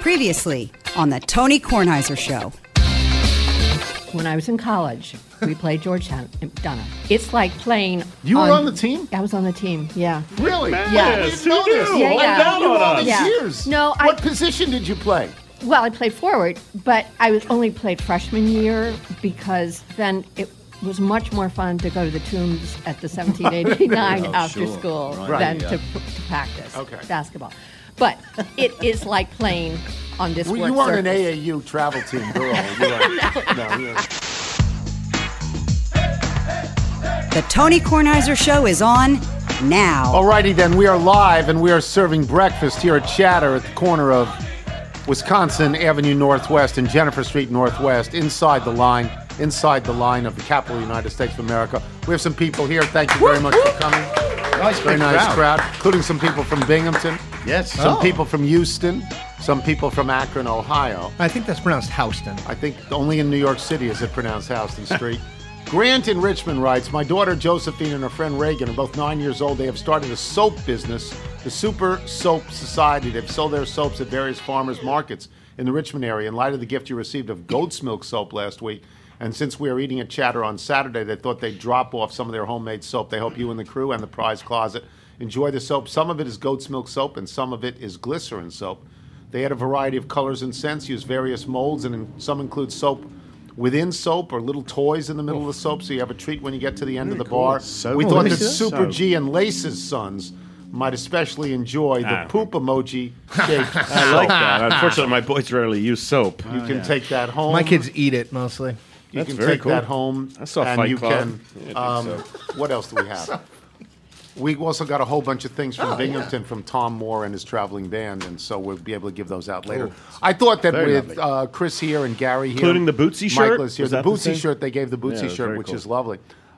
Previously on the Tony Kornheiser Show. When I was in college, we played Georgetown. It's like playing. You were on the team? I was on the team. Yeah. Really? Yeah. I didn't know this. Yeah, yeah. You all these Yeah. years. No, What position did you play? Well, I played forward, but I was only played freshman year because then it was much more fun to go to the Tombs at the 1789 after school than to practice basketball. But it is like playing on this Well, you weren't an AAU travel team girl. No. The Tony Kornheiser Show is on now. Alrighty then, we are live and we are serving breakfast here at Chatter at the corner of Wisconsin Avenue Northwest and Jennifer Street Northwest, inside the line of the capital of the United States of America. We have some people here. Thank you very much for coming. Very nice crowd, including some people from Binghamton. Yes. Some people from Houston. Some people from Akron, Ohio. I think that's pronounced Houston. I think only in New York City is it pronounced Houston Street. Grant in Richmond writes, my daughter Josephine and her friend Reagan are both 9 years old. They have started a soap business, the Super Soap Society. They've sold their soaps at various farmers markets in the Richmond area in light of the gift you received of goat's milk soap last week. And since we are eating at Chatter on Saturday, they thought they'd drop off some of their homemade soap. They hope you and the crew and the prize closet enjoy the soap. Some of it is goat's milk soap and some of it is glycerin soap. They had a variety of colors and scents, use various molds, and some include soap within soap or little toys in the middle of the soap, so you have a treat when you get to the end of the bar. We thought that Super G and Lace's sons might especially enjoy the poop emoji shaped I like that. Unfortunately, my boys rarely use soap. You can take that home. My kids eat it mostly. You can very take cool. that home. I saw and Fight you Club. can. What else do we have? We also got a whole bunch of things from Binghamton from Tom Moore and his traveling band, and so we'll be able to give those out later. I thought that Very with Chris here and Gary here, Including the Bootsy shirt? Michael is here. Was The that the Bootsy same? shirt, they gave the Bootsy Yeah, it was shirt, very which cool. is lovely.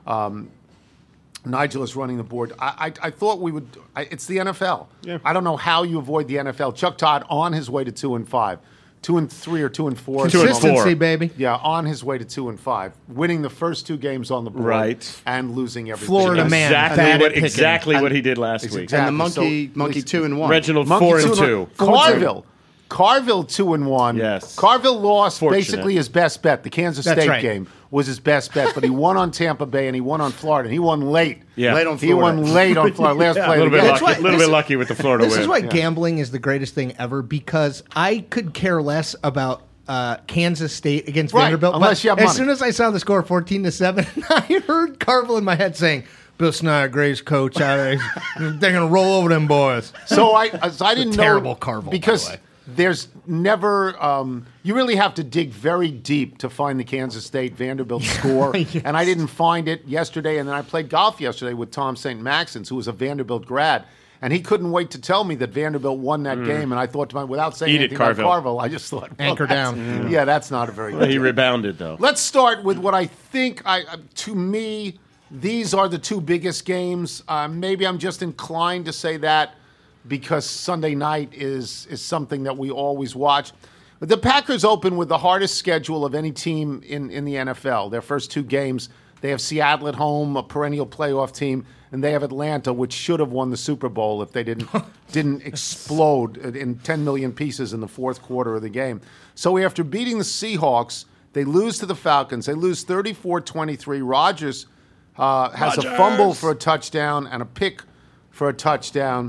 Nigel is running the board. I thought we would. It's the NFL. Yeah. I don't know how you avoid the NFL. Chuck Todd on his way to 2-5, 2-3 or 2-4. 2 and 4. Consistency, baby. Yeah, on his way to 2-5, winning the first two games on the board, Right. and losing everything. Florida man. Exactly what he did last week. Exactly. And the monkey So- 2-1. Reginald Monkey 4-2. 2-1. Carville 2-1. Yes. Carville lost Fortunate. basically his best bet. The Kansas That's State right. game was his best bet, but he won on Tampa Bay and he won on Florida. And he won late. Yeah. Late on He Florida. won late on Florida. Last play A of little the bit game. lucky. Little bit lucky with the Florida This win. is why gambling is the greatest thing ever, because I could care less about Kansas State against Right, Vanderbilt. unless you have as money. soon as I saw the score 14-7, I heard Carville in my head saying, Bill Snyder, greatest coach out there. They're going to roll over them boys. So I didn't know. terrible Carville, by because the way. there's never. You really have to dig very deep to find the Kansas State Vanderbilt score, Yes. and I didn't find it yesterday. And then I played golf yesterday with Tom St. Maxence, who was a Vanderbilt grad, and he couldn't wait to tell me that Vanderbilt won that game. And I thought to myself, without saying Eat it, anything about Carville. Carville, I just thought, well, Anchor that's- down. Yeah, that's not a very good. He deal. rebounded, though. Let's start with what I think, to me, these are the two biggest games. Maybe I'm just inclined to say that because Sunday night is something that we always watch. But the Packers open with the hardest schedule of any team in the NFL. Their first two games, they have Seattle at home, a perennial playoff team, and they have Atlanta, which should have won the Super Bowl if they didn't explode in 10 million pieces in the fourth quarter of the game. So after beating the Seahawks, they lose to the Falcons. They lose 34-23. Rodgers has a fumble for a touchdown and a pick for a touchdown.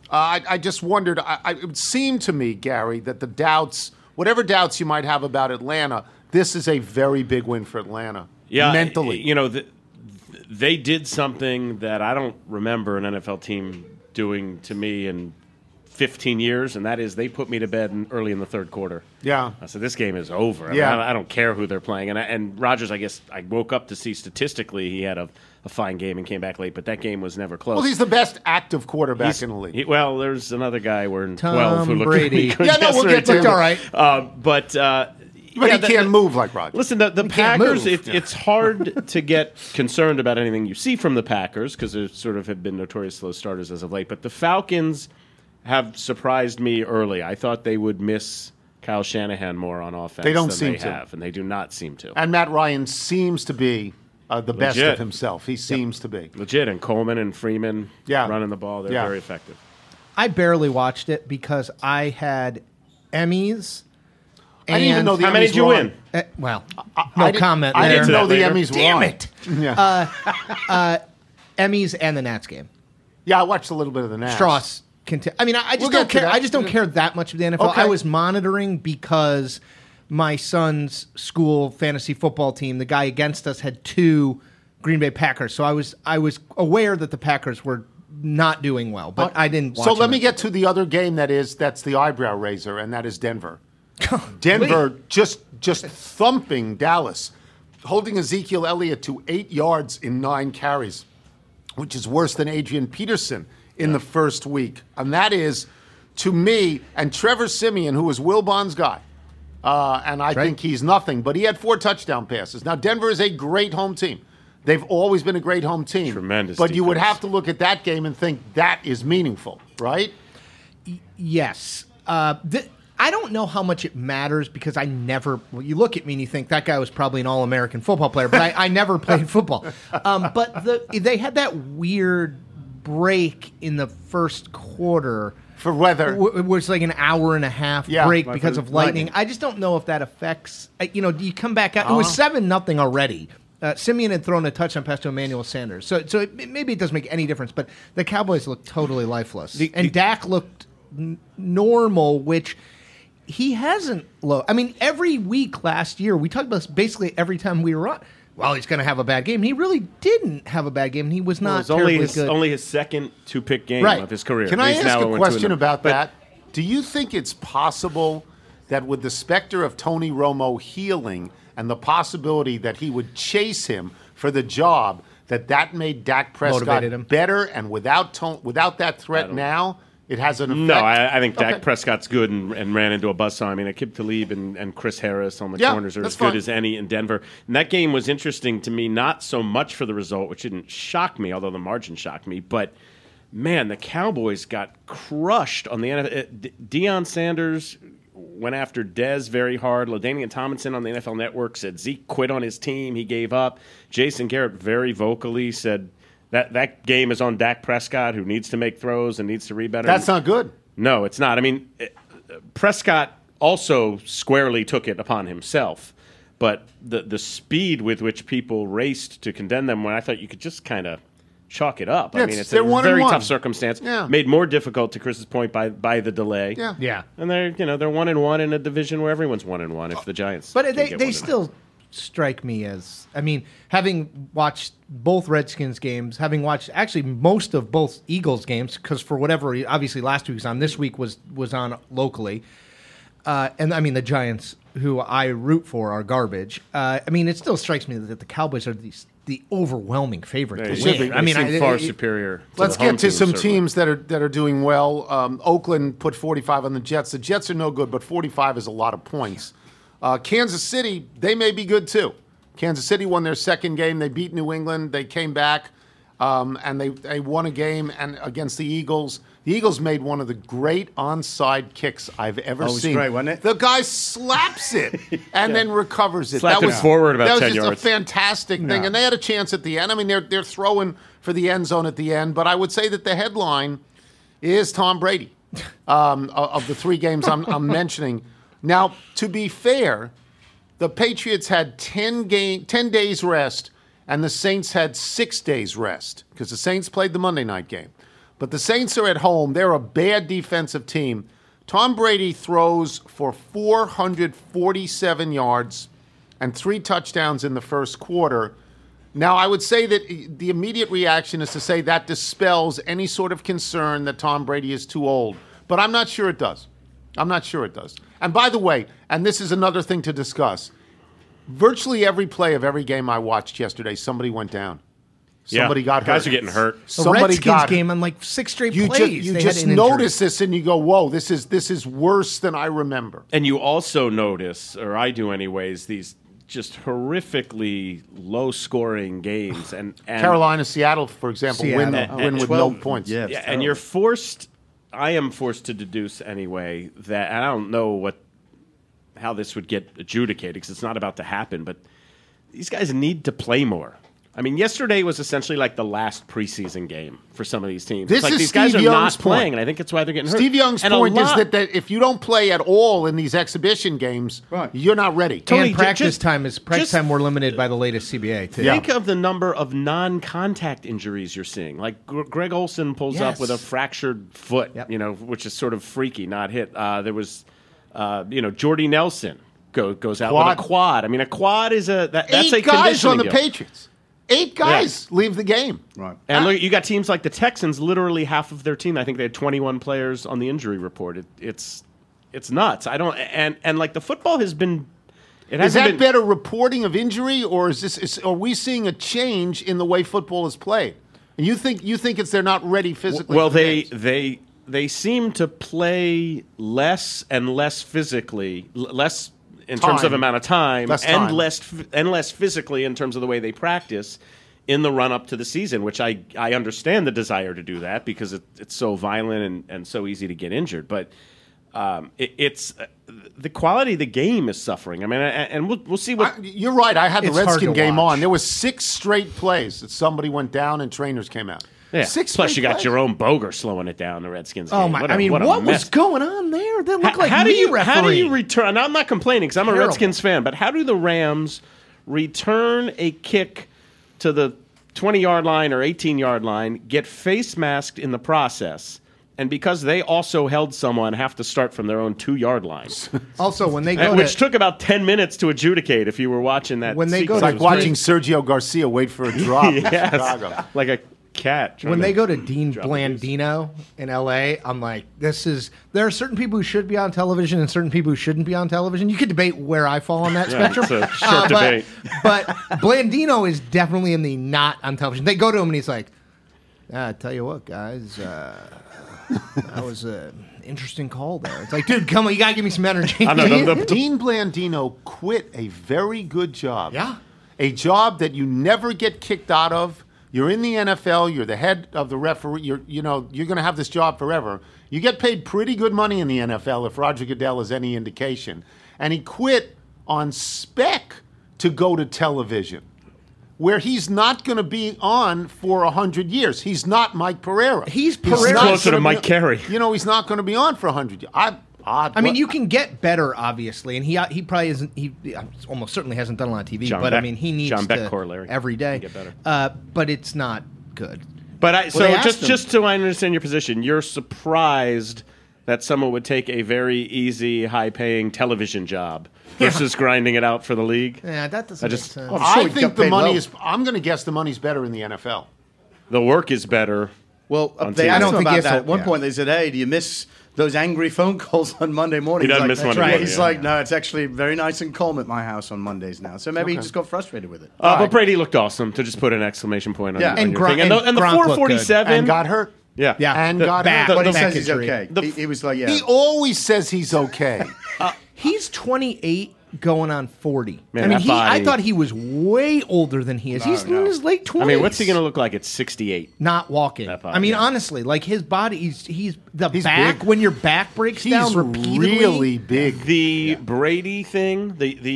I just wondered, it would seem to me, Gary, that the doubts, whatever doubts you might have about Atlanta, this is a very big win for Atlanta. Yeah, mentally. You know, they did something that I don't remember an NFL team doing to me in 15 years, and that is they put me to bed early in the third quarter. Yeah. I said, this game is over. I mean, Yeah. I don't care who they're playing. And Rodgers, I guess, I woke up to see statistically he had a fine game and came back late, but that game was never close. Well, he's the best active quarterback in the league. Well, there's another guy we're in Tom 12 who looked Brady. really good Yeah, no, we'll get to yesterday, him. too. All right. But But he can't move like Rodgers. Listen, the can't Packers, move. it's hard to get concerned about anything you see from the Packers because they sort of have been notorious slow starters as of late. But the Falcons have surprised me early. I thought they would miss Kyle Shanahan more on offense They don't than seem they to. have, and they do not seem to. And Matt Ryan seems to be the best Legit. of himself. He seems to be. Legit, and Coleman and Freeman Yeah. running the ball. They're Yeah. very effective. I barely watched it because I had Emmys. I didn't even know the How many Emmys did you were win? on. Well, I comment I there. didn't know the Later. Emmys were Damn on. it. Yeah. Emmys and the Nats game. Yeah, I watched a little bit of the Nats. Strauss. I mean, I just We'll don't get to care. that. I just don't care that much of the NFL. Okay. I was monitoring because my son's school fantasy football team, the guy against us, had 2 Green Bay Packers. So I was aware that the Packers were not doing well, but I didn't watch So let them. me get to the other game that's the eyebrow raiser, and that is Denver. Denver just thumping Dallas, holding Ezekiel Elliott to 8 yards in 9 carries, which is worse than Adrian Peterson in the first week. And that is, to me, and Trevor Siemian, who is Wilbon's guy, and I think he's nothing, but he had 4 touchdown passes. Now, Denver is a great home team. They've always been a great home team. Tremendous But you would defense. have to look at that game and think that is meaningful, right? Yes. I don't know how much it matters because I never. Well, you look at me and you think that guy was probably an All-American football player, but I never played football. But they had that weird break in the first quarter. For weather. It was like an hour and a half Yeah, break like because for of lightning. lightning. I just don't know if that affects. You come back out. It was 7-0 already. Simeon had thrown a touchdown pass to Emmanuel Sanders, so maybe it doesn't make any difference. But the Cowboys looked totally lifeless, and Dak looked normal, which he hasn't. I mean, every week last year we talked about this basically every time we were on. Well, he's going to have a bad game. And he really didn't have a bad game. And he was not terribly good. Only his second 2-pick game Right. of his career. Can I He's ask now a 0-2 question in them. about But that? Do you think it's possible that with the specter of Tony Romo healing and the possibility that he would chase him for the job, that made Dak Prescott Motivated him. better, and without that threat now, it has an effect? No, I think Dak Okay. Prescott's good and ran into a buzzsaw. I mean, Akib Talib and Chris Harris on the Yeah, corners are that's as good fine. as any in Denver. And that game was interesting to me, not so much for the result, which didn't shock me, although the margin shocked me, but man, the Cowboys got crushed on the NFL. Deion Sanders went after Dez very hard. LaDainian Tomlinson on the NFL Network said Zeke quit on his team. He gave up. Jason Garrett very vocally said that game is on Dak Prescott, who needs to make throws and needs to read better. That's not good. No, it's not. I mean, Prescott also squarely took it upon himself. But the speed with which people raced to condemn them, when I thought you could just kind of chalk it up. Yeah, I mean, it's they're a 1-1. very tough circumstance. Yeah. Made more difficult, to Chris's point, by the delay. Yeah. Yeah. And they're 1-1 in a division where everyone's 1-1. If the Giants, But can they get 1-1. still strike me as, I mean, having watched both Redskins games, having watched actually most of both Eagles games, because for whatever, obviously last week was on, this week was on locally. And I mean, the Giants, who I root for, are garbage. I mean, it still strikes me that the Cowboys are the overwhelming favorite They to should win. be. I mean, They seem far superior. To Let's the home get to team, some certainly. teams that are doing well. Oakland put 45 on the Jets. The Jets are no good, but 45 is a lot of points. Kansas City, they may be good too. Kansas City won their second game. They beat New England. They came back, and they won a game and against the Eagles. The Eagles made one of the great onside kicks I've ever it was seen. great, wasn't it? The guy slaps it and then recovers it. Slapped it forward about that was 10 just yards. a fantastic thing, and they had a chance at the end. I mean, they're throwing for the end zone at the end, but I would say that the headline is Tom Brady of the 3 games I'm mentioning. Now, to be fair, the Patriots had 10 days rest, and the Saints had 6 days rest because the Saints played the Monday night game. But the Saints are at home. They're a bad defensive team. Tom Brady throws for 447 yards and 3 touchdowns in the first quarter. Now, I would say that the immediate reaction is to say that dispels any sort of concern that Tom Brady is too old. But I'm not sure it does. I'm not sure it does. And by the way, and this is another thing to discuss, virtually every play of every game I watched yesterday, somebody went down. Somebody got hurt. Guys are getting hurt. the Somebody Redskins got game on like 6 straight You plays. just they had an injury. notice this and you go, whoa, this is worse than I remember. And you also notice, or I do anyways, these just horrifically low-scoring games. And Carolina, Seattle, for example, win Seattle. with 12, no points. yeah. Yeah, and you're forced. I am forced to deduce anyway that, and I don't know how this would get adjudicated because it's not about to happen. But these guys need to play more. I mean, yesterday was essentially like the last preseason game for some of these teams. This It's like is these guys Steve are Young's not playing, point. and I think it's why they're getting hurt. Steve Young's And a point is lot- that if you don't play at all in these exhibition games, you're not ready. Tony, And practice just- time we're limited by the latest CBA too. Yeah. Think of the number of non-contact injuries you're seeing. Like Greg Olson pulls up with a fractured foot, which is sort of freaky, not hit. There was, Jordy Nelson goes out with a quad. I mean, a quad is that's a 8 guys conditioning on the deal. Patriots. 8 guys leave the game. Right. And look, you got teams like the Texans. Literally half of their team, I think they had 21 players on the injury report. It's nuts. I don't and like the football has been. Is that better reporting of injury, or are we seeing a change in the way football is played? And you think it's they're not ready physically? Well, for the games? they seem to play less and less physically, less in terms of amount of time, and less physically in terms of the way they practice in the run up to the season. Which I understand the desire to do that because it's so violent and so easy to get injured, but. It's the quality of the game is suffering. I mean, and we'll see what. You're right. I had the It's hard Redskin to game watch. on. There was 6 straight plays that somebody went down and trainers came out. Yeah. 6 Plus, straight you got plays. Jerome Boger slowing it down. The Redskins. Oh game. my! What a what mess. was going on there? That looked like how do you refereeing. return? Now, I'm not complaining because I'm a Terrible. Redskins fan, but how do the Rams return a kick to the 20-yard line or 18-yard line, get face masked in the process, and because they also held someone, have to start from their own 2-yard line, Also, when they go which to, took about 10 minutes to adjudicate if you were watching that. When they go It's to like watching Sergio Garcia wait for a drop in Yes. Chicago. like a cat. trying when to they go to Dean drop a deuce. Blandino in LA, I'm like, there are certain people who should be on television and certain people who shouldn't be on television. You could debate where I fall on that Yeah, spectrum. it's a short debate. But Blandino is definitely in the not on television. They go to him and he's like, I tell you what, guys, that was an interesting call there. It's like, dude, come on, you got to give me some energy. I know, the- Dean Blandino quit a very good job. Yeah. A job that you never get kicked out of. You're in the NFL. You're the head of the referee. You're going to have this job forever. You get paid pretty good money in the NFL if Roger Goodell is any indication. And he quit on spec to go to television, where he's not going to be on for 100 years. He's not Mike Pereira. He's not closer to gonna Mike be- Carey. He's not going to be on for 100 years. I mean, you can get better, obviously, and he probably isn't. He almost certainly hasn't done a lot of TV, John but Beck- I mean, he needs John Beck to corollary. every day. Get better. But it's not good. But they asked him. just so I understand your position, you're surprised that someone would take a very easy, high-paying television job versus grinding it out for the league. Yeah, that doesn't just- make sense. I'm sure I he think got the paid money well. is. I'm going to guess the money's better in the NFL. The work is better. Well, On they TV. asked I don't him think about he that. has At to- one yeah. point, they said, "Hey, do you miss those angry phone calls on Monday morning?" He doesn't He's miss like, Monday morning, He's yeah. like, "No, it's actually very nice and calm at my house on Mondays now." So maybe he just got frustrated with it. But Brady looked awesome, to just put an exclamation point on, Yeah. on And your Gronk- thing. And the and Gronk looked 447. And got hurt. yeah. Yeah, And the got back, hurt. But he back says he's injury. okay. He was like, "Yeah." He always says he's okay. He's 28 going on 40. Man, I mean, that body- I thought he was way older than he is. He's in his late 20s. I mean, what's he going to look like at 68? Not walking. That body, I mean, yeah. honestly, like his body, he's the He's back, big. when your back breaks He's down repeatedly. really big. The Brady thing,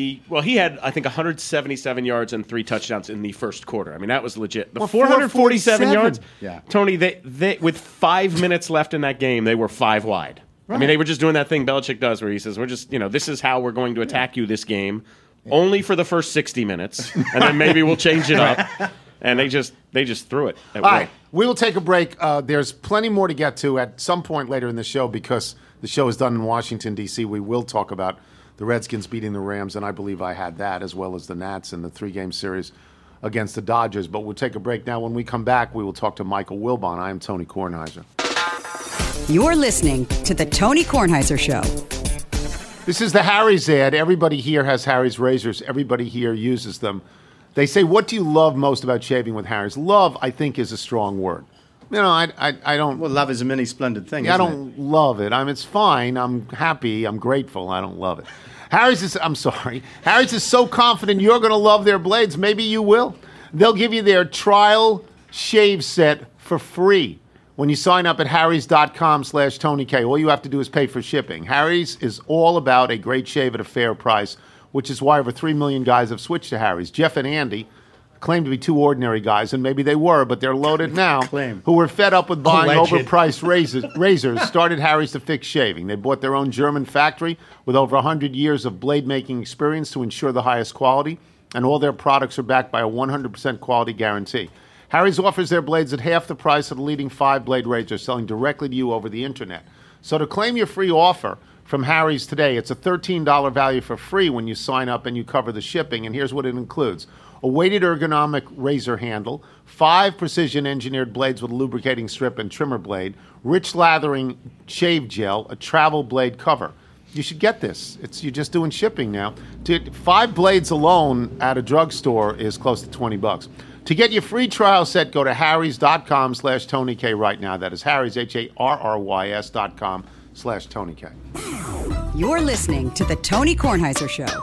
he had, I think, 177 yards and 3 touchdowns in the first quarter. I mean, that was legit. The Well, 447 yards, Yeah. Tony, they with 5 minutes left in that game, they were 5 wide. I mean, they were just doing that thing Belichick does where he says, we're just, this is how we're going to attack you this game, only for the first 60 minutes, and then maybe we'll change it up. And they just threw it. All right, we will take a break. There's plenty more to get to at some point later in the show because the show is done in Washington, D.C. We will talk about the Redskins beating the Rams, and I believe I had that, as well as the Nats in the 3-game series against the Dodgers. But we'll take a break now. When we come back, we will talk to Michael Wilbon. I am Tony Kornheiser. You're listening to The Tony Kornheiser Show. This is the Harry's ad. Everybody here has Harry's razors. Everybody here uses them. They say, what do you love most about shaving with Harry's? Love, I think, is a strong word. I don't... Well, love is a many splendid thing. I isn't don't love it. It's fine. I'm happy. I'm grateful. I don't love it. Harry's is so confident you're going to love their blades. Maybe you will. They'll give you their trial shave set for free when you sign up at harrys.com/Tony K. All you have to do is pay for shipping. Harry's is all about a great shave at a fair price, which is why over 3 million guys have switched to Harry's. Jeff and Andy, claimed to be two ordinary guys, and maybe they were, but they're loaded now, who were fed up with buying Alleged. overpriced razors, started Harry's to fix shaving. They bought their own German factory with over 100 years of blade-making experience to ensure the highest quality, and all their products are backed by a 100% quality guarantee. Harry's offers their blades at half the price of the leading 5-blade razor, selling directly to you over the internet. So to claim your free offer from Harry's today, it's a $13 value for free when you sign up and you cover the shipping, and here's what it includes. A weighted ergonomic razor handle, 5 precision-engineered blades with a lubricating strip and trimmer blade, rich lathering shave gel, a travel blade cover. You should get this. You're just doing shipping now. 5 blades alone at a drugstore is close to $20. To get your free trial set, go to harrys.com/Tony K right now. That is Harrys, HARRYS.com/Tony K. You're listening to The Tony Kornheiser Show.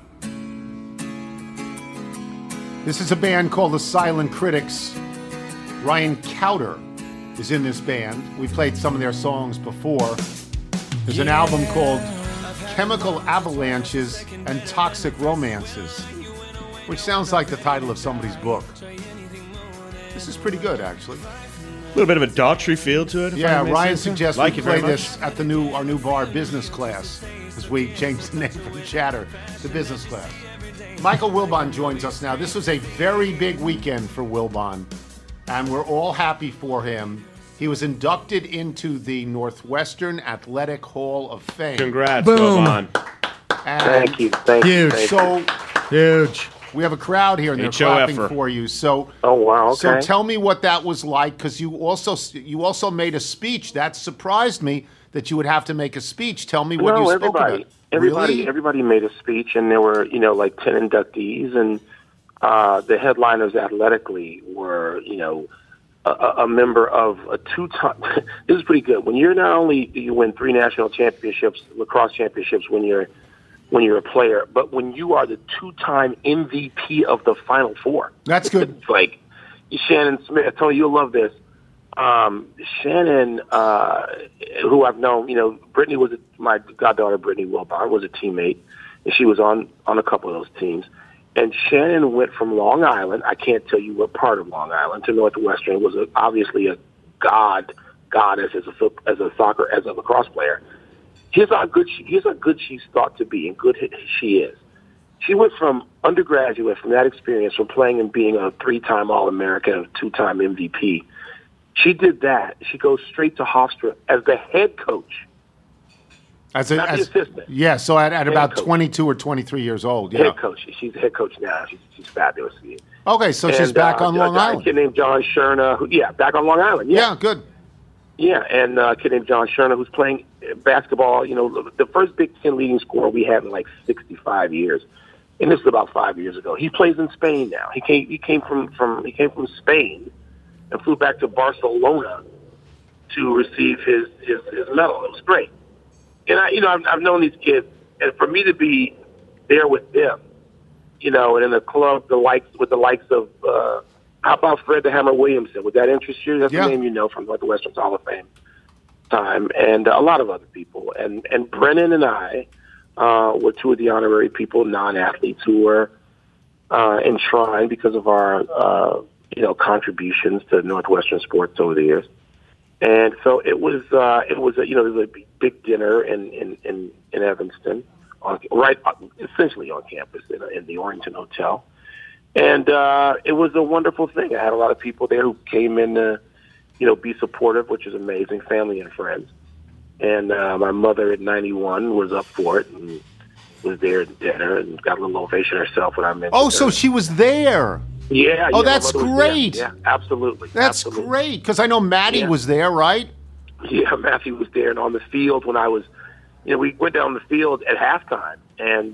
This is a band called the Silent Critics. Ryan Cowder is in this band. We played some of their songs before. There's an album called Chemical Avalanches and Toxic Romances, which sounds like the title of somebody's book. This is pretty good, actually. A little bit of a Daughtry feel to it. Yeah, Ryan suggests like we it very play much. this at our new bar, Business Class, as we changed the name from Chatter to Business Class. Michael Wilbon joins us now. This was a very big weekend for Wilbon, and we're all happy for him. He was inducted into the Northwestern Athletic Hall of Fame. Congrats, Boom. Wilbon. And Thank you. Thank you. Huge. So Huge. we have a crowd here, and they're HOFer. clapping for you. So, Oh, wow. so Okay. tell me what that was like, because you also made a speech. That surprised me that you would have to make a speech. Tell me what you spoke about. Really? Everybody made a speech, and there were, like 10 inductees, and the headliners athletically were, a member of a 2-time. This is pretty good. When you're not only do you win 3 national championships, lacrosse championships, when you're a player, but when you are the 2-time MVP of the Final Four. That's good. It's like Shannon Smith. Tony, you'll love this. Shannon, who I've known, Brittany my goddaughter, Brittany Wilbon, was a teammate, and she was on a couple of those teams. And Shannon went from Long Island, I can't tell you what part of Long Island, to Northwestern. Was obviously a goddess as a lacrosse player. Here's how good she's thought to be, and good she is. She went from undergraduate, from that experience, from playing and being a 3-time All-American, a 2-time MVP. She did that. She goes straight to Hofstra as the head coach. Not the assistant. Yeah, so at about coach. 22 or 23 years old. Yeah. Head coach. She's the head coach now. She's fabulous. Okay, so she's back on Long A Island. kid named John Scherner. Back on Long Island. Yeah, good. Yeah, and a kid named John Scherner, who's playing basketball. The first Big Ten leading scorer we had in like 65 years, and this is about 5 years ago. He plays in Spain now. He came from Spain and flew back to Barcelona to receive his medal. It was great. And I've known these kids, and for me to be there with them, and in a club with the likes of how about Fred the Hammer Williamson? Would that interest you? That's Yeah. the name you know from Northwestern's Hall of Fame time, and a lot of other people. And Brennan and I were 2 of the honorary people, non-athletes, who were enshrined because of our contributions to Northwestern sports over the years. And so it was a big dinner in Evanston, essentially on campus in the Orrington Hotel. And it was a wonderful thing. I had a lot of people there who came in to, be supportive, which is amazing, family and friends. And my mother at 91 was up for it and was there at dinner and got a little ovation herself when I mentioned Oh, her. so she was there. Yeah. Oh, my that's mother was great. there. Yeah, absolutely. That's Absolutely. great, because I know Maddie was there, right? Yeah, Matthew was there, and on the field when I was, we went down the field at halftime, and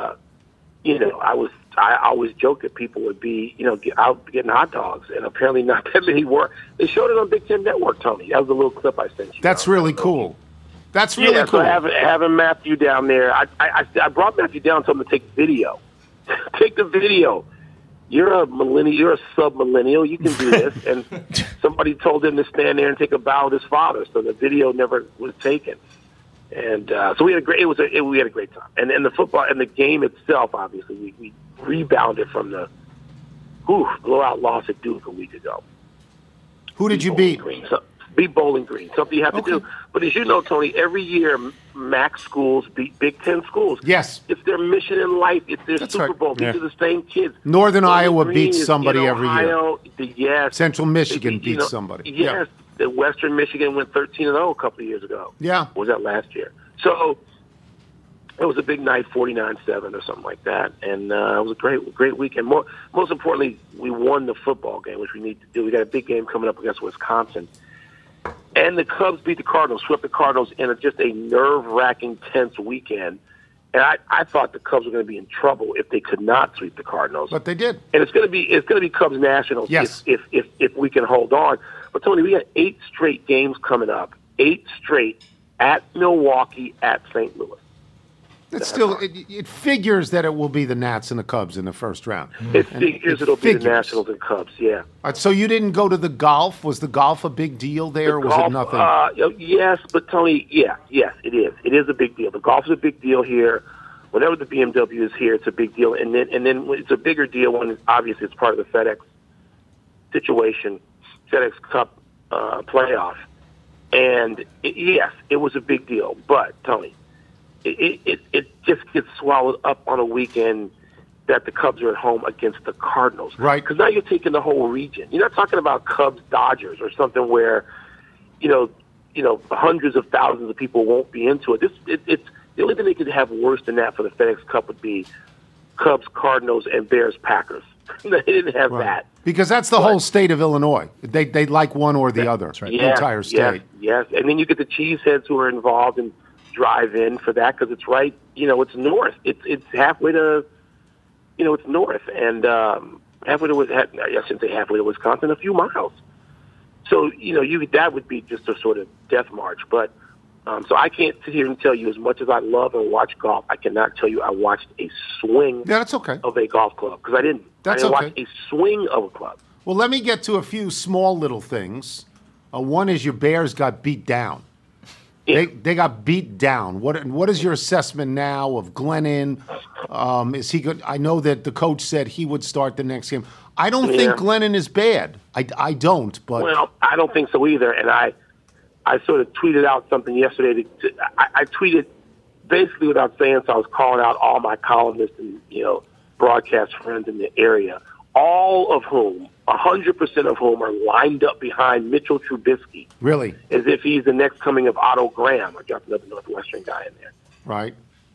I always joked that people would be, out getting hot dogs, and apparently not that many were. They showed it on Big Ten Network, Tony. That was a little clip I sent you. That's really cool. That's really yeah, cool. So having Matthew down there, I brought Matthew down to him to take video. Take the video. You're a millennial. You're a sub-millennial. You can do this. And somebody told him to stand there and take a bow with his father, so the video never was taken. And so we had a great. We had a great time. And the football and the game itself, obviously, we rebounded from the blowout loss at Duke a week ago. Who did you beat? Beat Bowling Green, something you have to do. But as you know, Tony, every year MAC schools beat Big Ten schools. Yes. It's their mission in life. It's their Super Bowl. These are the same kids. Northern Iowa Green beats somebody every year. Yes. Central Michigan beats somebody. Yes. The Western Michigan went 13-0 a couple of years ago. Yeah. Or was that last year? So it was a big night, 49-7 or something like that. And it was a great weekend. Most importantly, we won the football game, which we need to do. We got a big game coming up against Wisconsin. And the Cubs beat the Cardinals, swept the Cardinals in just a nerve-wracking, tense weekend. And I thought the Cubs were going to be in trouble if they could not sweep the Cardinals. But they did. And it's going to be Cubs Nationals if we can hold on. But Tony, we got 8 straight games coming up. 8 straight at Milwaukee, at St. Louis. It's still it figures that it will be the Nats and the Cubs in the first round. It figures it'll be the Nationals and Cubs, yeah. All right, so you didn't go to the golf? Was the golf a big deal there, or was it nothing? Yes, but Tony, yes, it is. It is a big deal. The golf is a big deal here. Whenever the BMW is here, it's a big deal. And then it's a bigger deal when obviously it's part of the FedEx situation, FedEx Cup playoff. And yes, it was a big deal. But Tony, it just gets swallowed up on a weekend that the Cubs are at home against the Cardinals. Right. Because now you're taking the whole region. You're not talking about Cubs-Dodgers or something where, hundreds of thousands of people won't be into it. It's the only thing they could have worse than that for the FedEx Cup would be Cubs, Cardinals, and Bears-Packers. They didn't have that. Because that's the whole state of Illinois. They like one or the other. That's right. The entire state. Yes. And then you get the cheeseheads who are involved and drive in for that because it's right. It's north. It's halfway to. It's north and halfway to. I shouldn't say halfway to Wisconsin. A few miles. So that would be just a sort of death march. But so I can't sit here and tell you as much as I love and watch golf. I cannot tell you I watched a swing. Yeah, that's okay. Of a golf club because I didn't. That's I didn't okay. watch a swing of a club. Well, let me get to a few small little things. One is your Bears got beat down. Yeah. They got beat down. What is your assessment now of Glennon? Is he good? I know that the coach said he would start the next game. I don't think Glennon is bad. I don't. But well, I don't think so either. And I sort of tweeted out something yesterday. I tweeted basically without saying so. I was calling out all my columnists and broadcast friends in the area, all of whom, 100% of whom, are lined up behind Mitchell Trubisky. Really? As if he's the next coming of Otto Graham. I got another Northwestern guy in there. Right.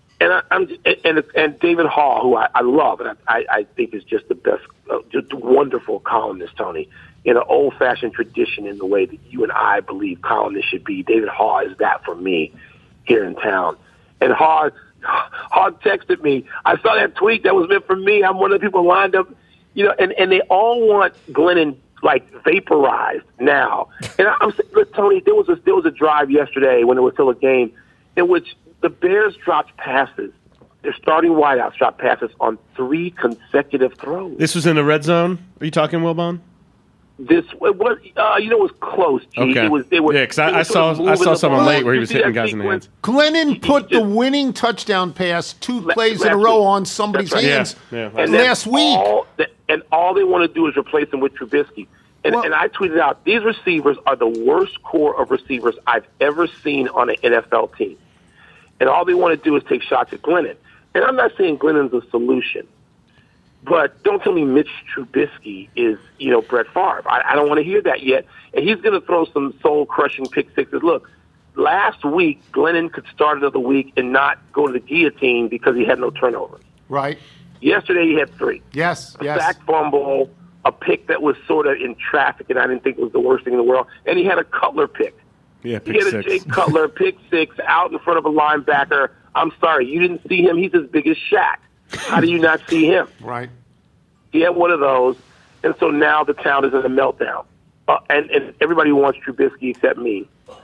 And David Hall, who I love, and I think is just the best, just a wonderful columnist, Tony, in an old-fashioned tradition in the way that you and I believe columnists should be. David Hall is that for me here in town. And Hall texted me. I saw that tweet. That was meant for me. I'm one of the people lined up, and they all want Glennon vaporized now. And I'm saying, look, Tony, there was a drive yesterday when there was still a game in which the Bears dropped passes. Their starting wideouts dropped passes on 3 consecutive throws. This was in the red zone. Are you talking, Wilbon? This was, it was close. G. Okay. Because I saw someone late where he was hitting guys in the hands. Glennon put the winning touchdown pass 2 plays in a row on somebody's hands last week. All they want to do is replace him with Trubisky. And I tweeted out, these receivers are the worst core of receivers I've ever seen on an NFL team. And all they want to do is take shots at Glennon. And I'm not saying Glennon's a solution. But don't tell me Mitch Trubisky is, Brett Favre. I don't want to hear that yet. And he's going to throw some soul-crushing pick sixes. Look, last week, Glennon could start another week and not go to the guillotine because he had no turnovers. Right. Yesterday, he had 3. Yes. A sack fumble, a pick that was sort of in traffic, and I didn't think it was the worst thing in the world. And he had a Cutler pick. Yeah, he had a Jay Cutler pick 6 out in front of a linebacker. I'm sorry, you didn't see him. He's as big as Shaq. How do you not see him? Right. He had one of those, and so now the town is in a meltdown. And everybody wants Trubisky except me.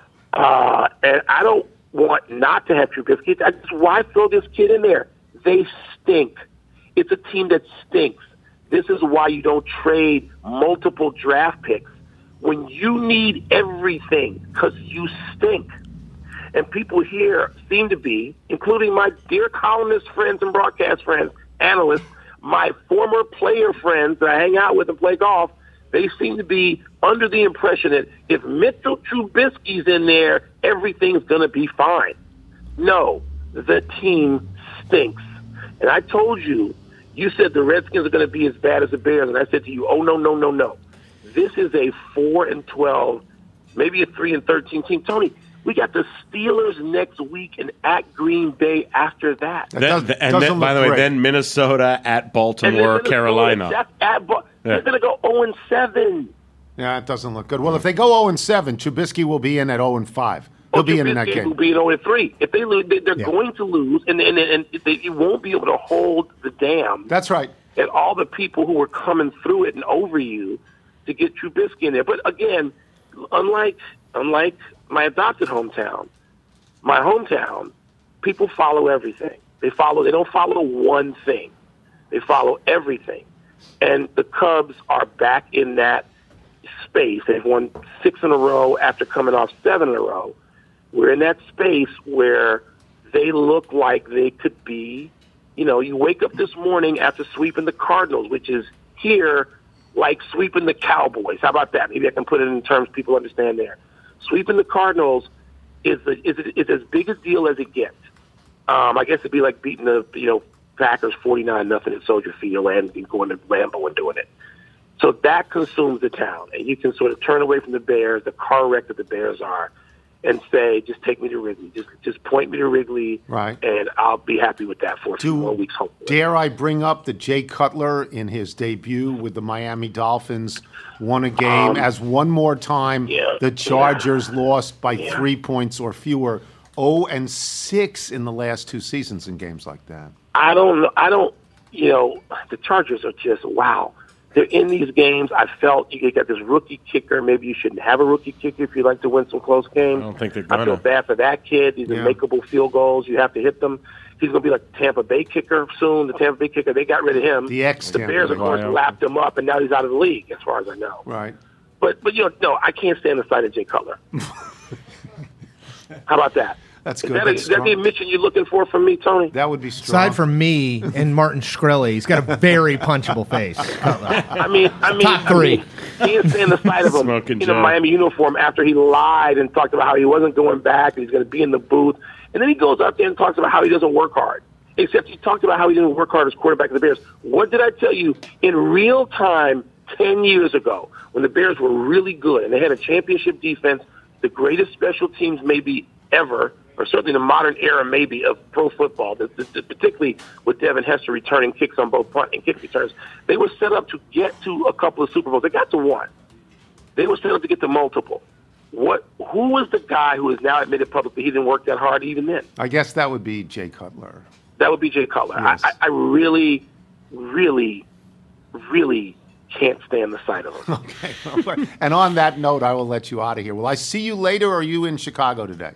And I don't want not to have Trubisky. Why throw this kid in there? They stink. It's a team that stinks. This is why you don't trade multiple draft picks when you need everything, because you stink. And people here seem to be, including my dear columnist friends and broadcast friends, analysts, my former player friends that I hang out with and play golf, they seem to be under the impression that if Mitchell Trubisky's in there, everything's going to be fine. No, the team stinks. And I told you, you said the Redskins are going to be as bad as the Bears, and I said to you, oh, no. This is a 4-12, maybe a 3-13 team. Tony, we got the Steelers next week and at Green Bay after that. By the way, then Minnesota at Baltimore, Carolina. They're going to go 0-7. Yeah, it doesn't look good. Well, if they go 0-7, Trubisky will be in at 0-5. He'll be in that game. Will be at 0-3. If they lose, they're going to lose, and you won't be able to hold the dam. That's right. And all the people who were coming through it and over you to get Trubisky in there. But again, unlike my adopted hometown, my hometown, people follow everything. They don't follow one thing. They follow everything. And the Cubs are back in that space. They've won 6 in a row after coming off 7 in a row. We're in that space where they look like they could be, you wake up this morning after sweeping the Cardinals, which is here like sweeping the Cowboys. How about that? Maybe I can put it in terms people understand there. Sweeping the Cardinals is as big a deal as it gets. I guess it'd be like beating the Packers 49-0 at Soldier Field and going to Lambeau and doing it. So that consumes the town, and you can sort of turn away from the Bears, the car wreck that the Bears are, and say, just take me to Wrigley. Just point me to Wrigley, right, and I'll be happy with that for a few more weeks, hopefully. Dare I bring up that Jay Cutler, in his debut with the Miami Dolphins, won a game as one more time the Chargers lost by 3 points or fewer, 0-6 in the last 2 seasons in games like that. I don't know. The Chargers are just, wow. They're in these games. I felt you got this rookie kicker. Maybe you shouldn't have a rookie kicker if you'd like to win some close games. I don't think they're going to. I feel bad for that kid. These are makeable field goals. You have to hit them. He's going to be like the Tampa Bay kicker soon. The Tampa Bay kicker, they got rid of him. The Bears, of course, lapped him up, and now he's out of the league, as far as I know. Right. But no, I can't stand the sight of Jay Cutler. How about that? That's good. Is that the admission you're looking for from me, Tony? That would be strong. Aside from me and Martin Shkreli, he's got a very punchable face. I mean, top 3. Can't stand the sight of him in a Miami uniform after he lied and talked about how he wasn't going back and he's going to be in the booth. And then he goes out there and talks about how he doesn't work hard. Except he talked about how he didn't work hard as quarterback of the Bears. What did I tell you? In real time, 10 years ago, when the Bears were really good and they had a championship defense, the greatest special teams maybe ever, or certainly the modern era maybe of pro football, particularly with Devin Hester returning kicks on both punt and kick returns, they were set up to get to a couple of Super Bowls. They got to one. They were set up to get to multiple. Who was the guy who has now admitted publicly he didn't work that hard even then? I guess that would be Jay Cutler. That would be Jay Cutler. Yes. I really, really, really can't stand the sight of him. Okay. And on that note, I will let you out of here. Will I see you later, or are you in Chicago today?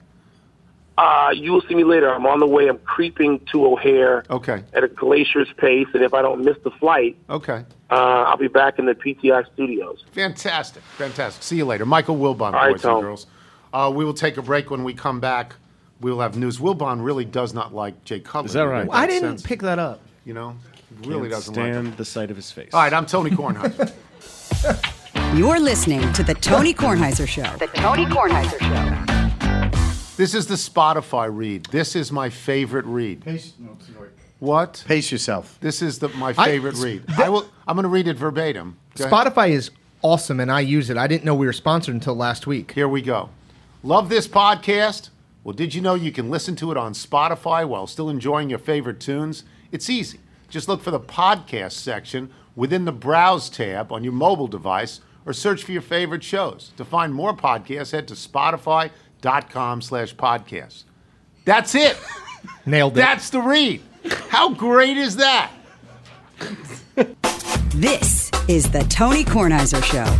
You will see me later. I'm on the way. I'm creeping to O'Hare at a glacier's pace, and if I don't miss the flight, I'll be back in the PTI studios. Fantastic. See you later. Michael Wilbon, boys and girls. We will take a break. When we come back, we will have news. Wilbon really does not like Jay Cutler. Is that right? I didn't pick that up. Really doesn't like the sight of his face. All right, I'm Tony Kornheiser. You're listening to The Tony Kornheiser Show. The Tony Kornheiser Show. This is the Spotify read. This is my favorite read. What? Pace yourself. This is my favorite read. I'm going to read it verbatim. Spotify is awesome, and I use it. I didn't know we were sponsored until last week. Here we go. Love this podcast? Well, did you know you can listen to it on Spotify while still enjoying your favorite tunes? It's easy. Just look for the podcast section within the Browse tab on your mobile device or search for your favorite shows. To find more podcasts, head to Spotify.com/podcast. That's it. Nailed it. That's the read. How great is that? This is The Tony Kornheiser Show.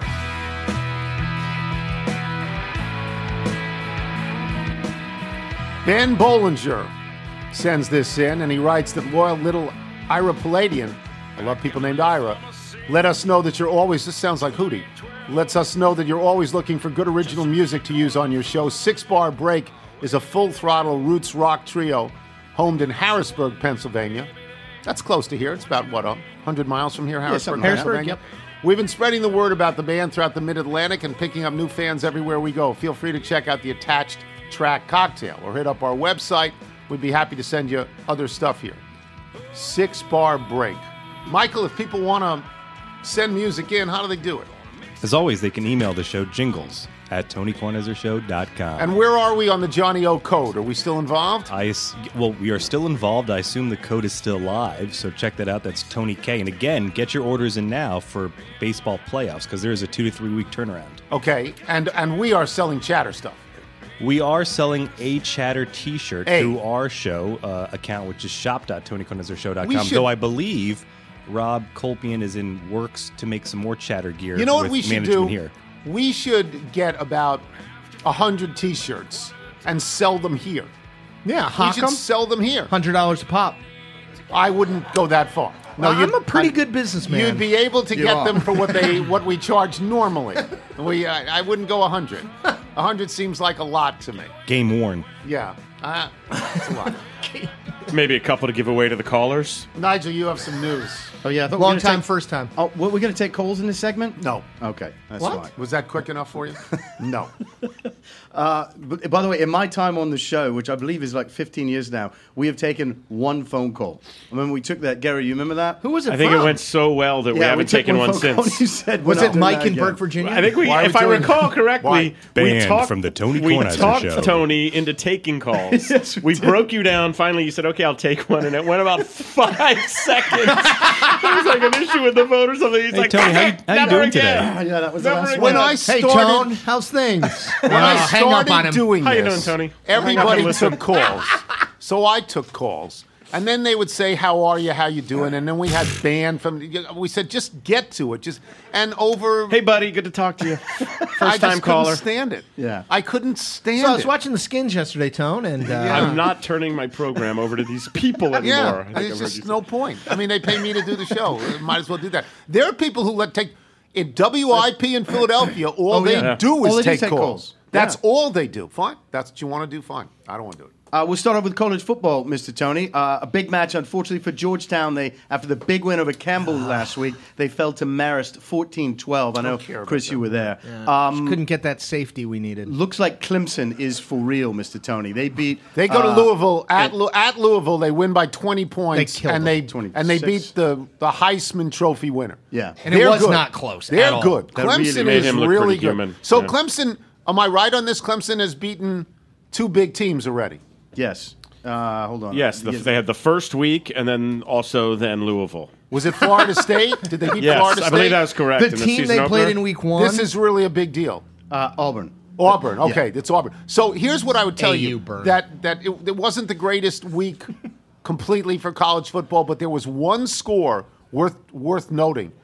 Ben Bollinger sends this in, and he writes that loyal little Ira Palladian, I love people named Ira, let us know that you're always, this sounds like Hootie, lets us know that you're always looking for good original music to use on your show. 6 Bar Break is a full-throttle roots rock trio homed in Harrisburg, Pennsylvania. That's close to here. It's about, 100 miles from here, Harrisburg? something like that. Harrisburg, yep. We've been spreading the word about the band throughout the Mid-Atlantic and picking up new fans everywhere we go. Feel free to check out the Attached Track Cocktail or hit up our website. We'd be happy to send you other stuff here. 6-bar break. Michael, if people want to send music in, how do they do it? As always, they can email the show jingles@TonyKornheiserShow.com. And where are we on the Johnny O code? Are we still involved? Well, we are still involved. I assume the code is still live, so check that out. That's Tony K. And again, get your orders in now for baseball playoffs because there is a 2 to 3 week turnaround. Okay, and we are selling Chatter stuff. We are selling a Chatter T-shirt through our show account, which is shop.TonyKornheiserShow.com. Though I believe Rob Kolpian is in works to make some more Chatter gear. You know what with we should management do? Here. We should get about 100 T-shirts and sell them here. Yeah, We hock should 'em. sell them here. $100 a pop. I wouldn't go that far. No, I'm a pretty good businessman. You'd be able to You get are. them for what we charge normally. I wouldn't go 100. 100 seems like a lot to me. Game worn. Yeah, it's a lot. Maybe a couple to give away to the callers. Nigel, you have some news. Oh, yeah. I thought we were Long gonna time, take- first time. Oh, we're going to take calls in this segment? No. Okay, that's What? fine. Was that quick enough for you? No. But by the way, in my time on the show, which I believe is like 15 years now, we have taken one phone call. I remember we took that. Gary, you remember that? Who was it I think from? it went so well that we haven't took taken one phone call. since. You said Was we're not it doing Mike that in again. Burke, Virginia? I think we, Why are we if I doing recall that? correctly, Why? we Banned talked from the Tony we Kornheiser talked Show. Tony into taking calls. Yes, we we did. broke you down. Finally, you said, "Okay, I'll take one," and it went about 5 seconds. There was like an issue with the phone or something. He's Hey, like, Tony, how you "Never doing again." Oh, yeah, that was Never the last again. When one. I Hey, started, Tone, how's things? when I hang up on started him. doing How you this, doing, Tony? everybody Hang up and took calls. So I took calls. And then they would say, "How are you? How you doing?" And then we had banned from. We said, "Just get to it." And over. Hey, buddy, good to talk to you. I First just time caller. couldn't stand it. Yeah. I couldn't stand So I was it. watching the Skins yesterday, Tone, and I'm not turning my program over to these people anymore. Yeah, I think I've it's heard just you no point. I mean, they pay me to do the show. Might as well do that. There are people who take in WIP in Philadelphia. All they yeah. do All is they do take is take calls. calls. That's Yeah. all they do. Fine. That's what you want to do. Fine. I don't want to do it. We'll start off with college football, Mr. Tony. A big match, unfortunately, for Georgetown. They, after the big win over Campbell last week, they fell to Marist 14-12. I know, care about Chris, you were there. just couldn't get that safety we needed. Looks like Clemson is for real, Mr. Tony. They beat. They go to Louisville at Louisville. They win by 20 points, killed and them. they beat the Heisman Trophy winner. Yeah. And it They're was good. not close They're at all. good. That really Clemson made is him look really pretty good. human. So Yeah. Clemson, am I right on this? Clemson has beaten 2 big teams already. Yes. Hold on. Yes, they had the first week, and then Louisville. Was it Florida State? Did they beat Yes, Florida I State? believe that was correct. The in the team season they played opener. in week 1. This is really a big deal. Auburn. Auburn. Okay, it's Auburn. So here's what I would tell you: burn. that it wasn't the greatest week completely for college football, but there was one score worth noting.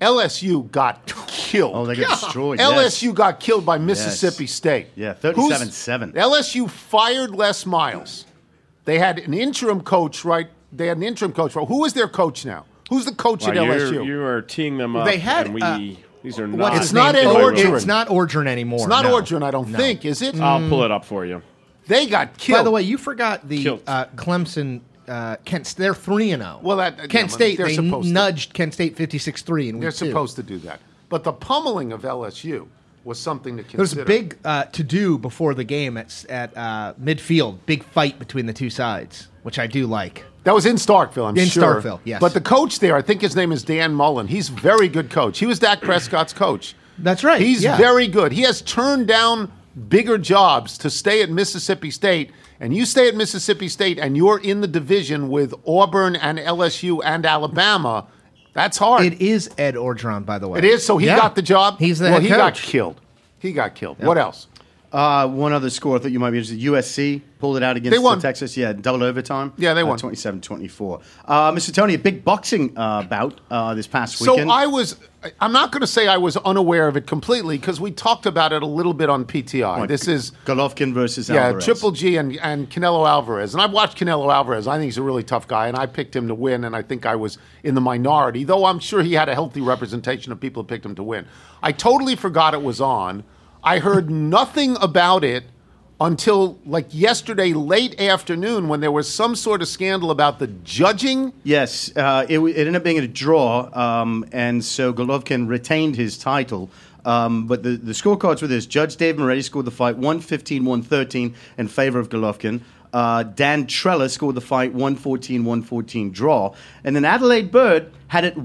LSU got killed. Oh, they got destroyed. LSU got killed by Mississippi State. Yeah, 37-7. LSU fired Les Miles. They had an interim coach, right? They had an interim coach. Who is their coach now? Who's the coach at LSU? You are teeing them up. They had, and these are What's not. his It's not name? Ed Orgeron. It's not Orgeron anymore. It's not no. Orgeron, I don't think, is it? I'll pull it up for you. They got killed. By the way, you forgot the Killed. Clemson. Kent. They're 3-0. Well, Kent State. they're They supposed to. nudged Kent State 56-3 in week They're 2. supposed to do that. But the pummeling of LSU was something to There was consider. a big to-do before the game at midfield. Big fight between the two sides, which I do like. That was in Starkville, I'm In sure. Starkville, yes. But the coach there, I think his name is Dan Mullen. He's a very good coach. He was Dak Prescott's coach. That's right. He's yeah. very good. He has turned down bigger jobs to stay at Mississippi State. And you stay at Mississippi State and you're in the division with Auburn and LSU and Alabama. That's hard. It is Ed Orgeron, by the way. It is. So he Yeah. got the job. He's the well, head he coach. got killed. He got killed. What else? One other score I thought you might be interested. USC pulled it out against They won. Texas. Yeah, double overtime. Yeah, they won. 27-24. Mr. Tony, a big boxing bout this past So weekend. I'm not going to say I was unaware of it completely because we talked about it a little bit on PTI. What, This is Golovkin versus Alvarez. Triple G and Canelo Alvarez. And I've watched Canelo Alvarez. I think he's a really tough guy, and I picked him to win, and I think I was in the minority, though I'm sure he had a healthy representation of people who picked him to win. I totally forgot it was on. I heard nothing about it until like yesterday, late afternoon, when there was some sort of scandal about the judging. Yes, it ended up being a draw, and so Golovkin retained his title. But the scorecards were this. Judge Dave Moretti scored the fight 115-113 in favor of Golovkin. Dan Trella scored the fight 114-114 draw. And then Adelaide Bird had it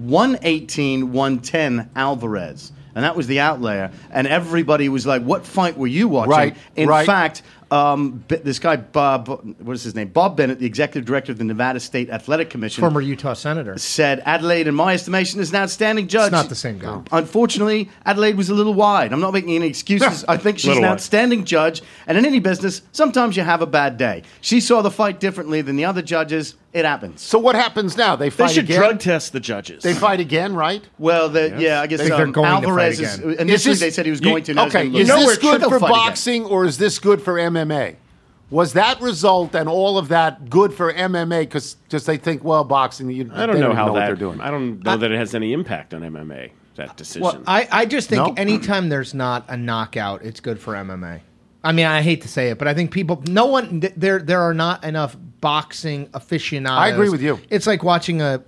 118-110 Alvarez. And that was the outlier. And everybody was like, what fight were you watching? Right. In fact, this guy, Bob, what is his name? Bob Bennett, the executive director of the Nevada State Athletic Commission. Former Utah Senator. Said, Adelaide, in my estimation, is an outstanding judge. It's not the same guy. Unfortunately, Adelaide was a little wide. I'm not making any excuses. I think she's an outstanding judge. And in any business, sometimes you have a bad day. She saw the fight differently than the other judges. It happens. So what happens now? They fight should again? drug test the judges. They fight again, right? Well, I guess they're going Alvarez to fight again. Initially, they said he was going to. Now Okay, he's is gonna lose. this good for They'll fight boxing or is this good for MMA? Was that result and all of that good for MMA because they think, well, boxing, I don't know how what they're doing. I don't know that it has any impact on MMA, that decision. Well, I just think anytime there's not a knockout, it's good for MMA. I mean, I hate to say it, but I think there are not enough boxing aficionados. I agree with you. It's like watching a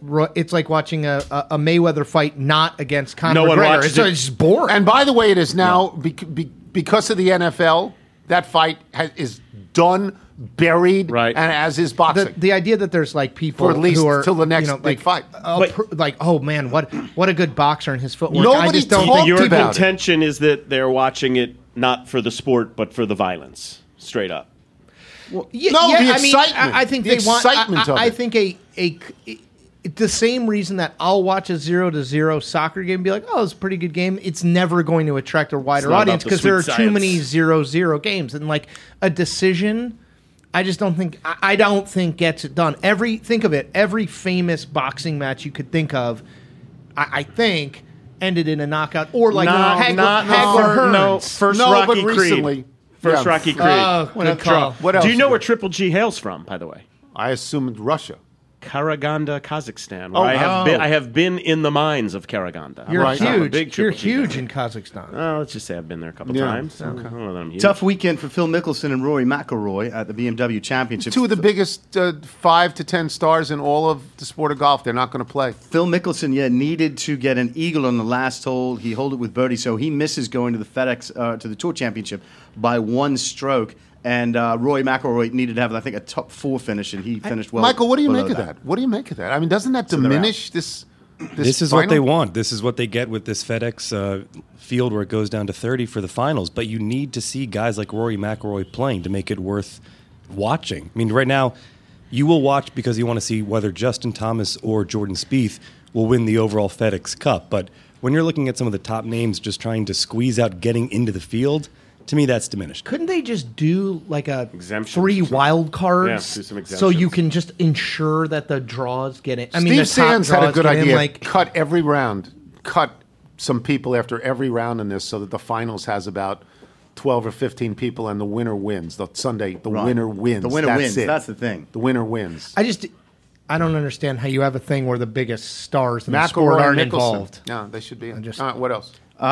Mayweather fight not against Conor No one McGregor. watches It's it. just boring. And by the way, it is now because of the NFL. That fight is done, buried, right? And as is boxing. The idea that there's like people for at least who are till the next big fight, oh man, what a good boxer and his footwork. Nobody I just don't talked think Your about contention is that they're watching it not for the sport, but for the violence, straight up. the excitement. I think the they want. excitement of I it. think the same reason that I'll watch a 0-0 soccer game and be like, oh, it's a pretty good game. It's never going to attract a wider not audience about the because there are sweet too science. many 0-0 games. And like a decision, I just don't think. I don't think gets it done. Think of it. Every famous boxing match you could think of, I think, ended in a knockout or like Hagler Hearns. First No, but Rocky recently. Creed. First Yeah. Rocky Creed. Oh, Good good draw. call. What else Do you know is where there? Triple G hails from, by the way? I assumed Russia. Karaganda, Kazakhstan. Where I have been in the mines of Karaganda. You're I'm a huge. big You're Triple G huge guy. in Kazakhstan. Let's just say I've been there a couple times. I don't know that I'm huge. Tough weekend for Phil Mickelson and Rory McIlroy at the BMW Championship. Two of the biggest 5 to 10 stars in all of the sport of golf. They're not going to play. Phil Mickelson, needed to get an eagle on the last hole. He holed it with birdie, so he misses going to the FedEx to the Tour Championship by one stroke. And Rory McIlroy needed to have, I think, a top 4 finish, and he finished well. Michael, what do you below make of that? What do you make of that? I mean, doesn't that they're diminish this? This is what they want. This is what they get with this FedEx field where it goes down to 30 for the finals. But you need to see guys like Rory McIlroy playing to make it worth watching. I mean, right now, you will watch because you want to see whether Justin Thomas or Jordan Spieth will win the overall FedEx Cup. But when you're looking at some of the top names just trying to squeeze out getting into the field, to me, that's diminished. Couldn't they just do like a Exemptions. 3 wild cards Yeah, do some exemptions. so you can just ensure that the draws get in? I mean, Steve the top Sands had a draws good get in, idea. like, Cut every round. Cut some people after every round in this so that the finals has about 12 or 15 people and the winner wins. The Sunday, the winner wins. The winner That's wins. it. That's the thing. The winner wins. I don't understand how you have a thing where the biggest stars in the McIlroy sport and aren't Mickelson. involved. No, they should be in. just- All right, what else?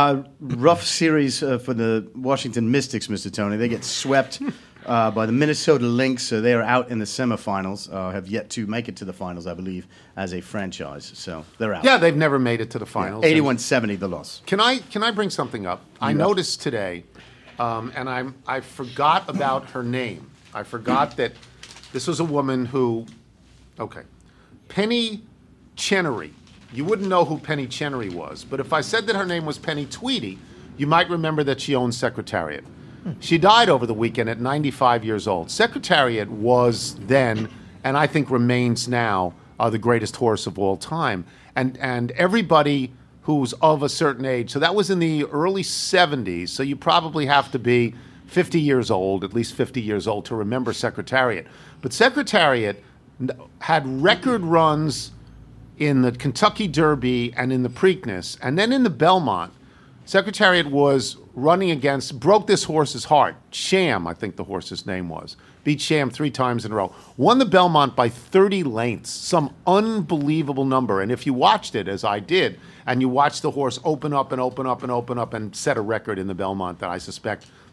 Rough series for the Washington Mystics, Mr. Tony. They get swept by the Minnesota Lynx, so they are out in the semifinals. Have yet to make it to the finals, I believe, as a franchise. So they're out. Yeah, they've never made it to the finals. 81-70, the loss. Can I bring something up? I noticed today, and I forgot about her name. I forgot that this was a woman who, Penny Chenery. You wouldn't know who Penny Chenery was, but if I said that her name was Penny Tweedy, you might remember that she owned Secretariat. She died over the weekend at 95 years old. Secretariat was then, and I think remains now, the greatest horse of all time. And everybody who's of a certain age, so that was in the early 70s, so you probably have to be 50 years old, at least 50 years old, to remember Secretariat. But Secretariat had record runs in the Kentucky Derby and in the Preakness, and then in the Belmont. Secretariat was running against, broke this horse's heart. Sham, I think the horse's name was. Beat Sham 3 times in a row. Won the Belmont by 30 lengths, some unbelievable number. And if you watched it, as I did, and you watched the horse open up and open up and open up and set a record in the Belmont that I suspect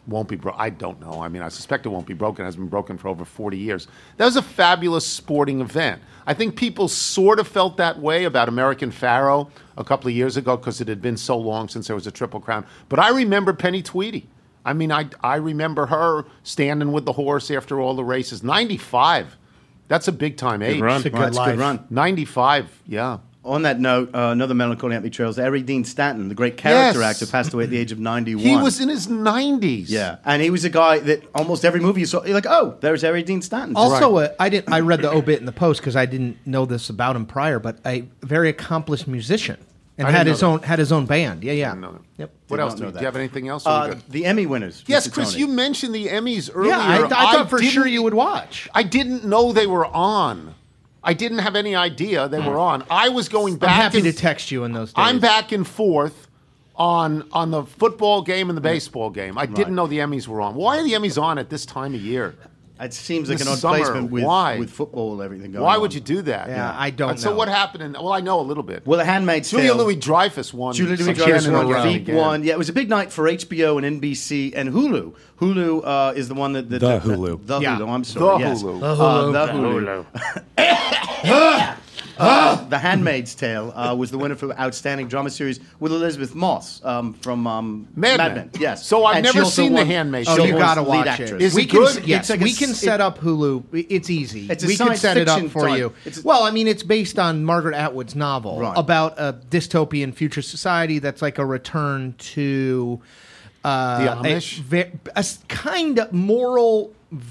won't be broken. I don't know. I mean, I suspect it won't be broken. It has been broken for over 40 years. That was a fabulous sporting event. I think people sort of felt that way about American Pharoah a couple of years ago because it had been so long since there was a Triple Crown. But I remember Penny Tweedy. I mean, I remember her standing with the horse after all the races. 95. That's a big-time age. Good run. It's a good life. Good run. 95, yeah. On that note, another melancholy Empty Trails, Eric Dean Stanton, the great character actor, passed away at the age of 91. He was in his 90s. Yeah, and he was a guy that almost every movie you saw, you're like, oh, there's Eric Dean Stanton. Also, I read the obit in the Post because I didn't know this about him prior, but a very accomplished musician and had his own band. Yeah. I didn't know that. Yep. What else? Do you have anything else? Or are we good? The Emmy winners. Yes, Mr. Chris, Tony. you mentioned the Emmys earlier. Yeah, I thought for sure didn't- you would watch. I didn't know they were on. I didn't have any idea they were on. I was going back. I'm happy and- to text you in those days. I'm back and forth on the football game and the baseball game. I didn't know the Emmys were on. Why are the Emmys on at this time of year? It seems like The an odd summer, placement why? with football and everything going on. Why would you do that? Yeah, I don't And so know. what happened? Well, I know a little bit. Well, The Handmaid's Julia Tale. Louis-Dreyfus won. Julia again Louis-Dreyfus and won, again. Veep won. Yeah, it was a big night for HBO and NBC and Hulu. Hulu is the one that... The Hulu. The Yeah. Hulu, I'm sorry. The yes. Hulu. The Hulu. The Handmaid's Tale was the winner for Outstanding Drama Series with Elizabeth Moss from Mad Men. Men. Yes. So I've And never she also seen The won- Handmaid's she Tale. Oh, you won got to lead watch actress. it. Is we it can, good? Yes, It's like we can set up Hulu. It's easy. It's a we can science set it up fiction for type. you. It's- Well, I mean, it's based on Margaret Atwood's novel Right. about a dystopian future society that's like a return to The Amish? a kind of moral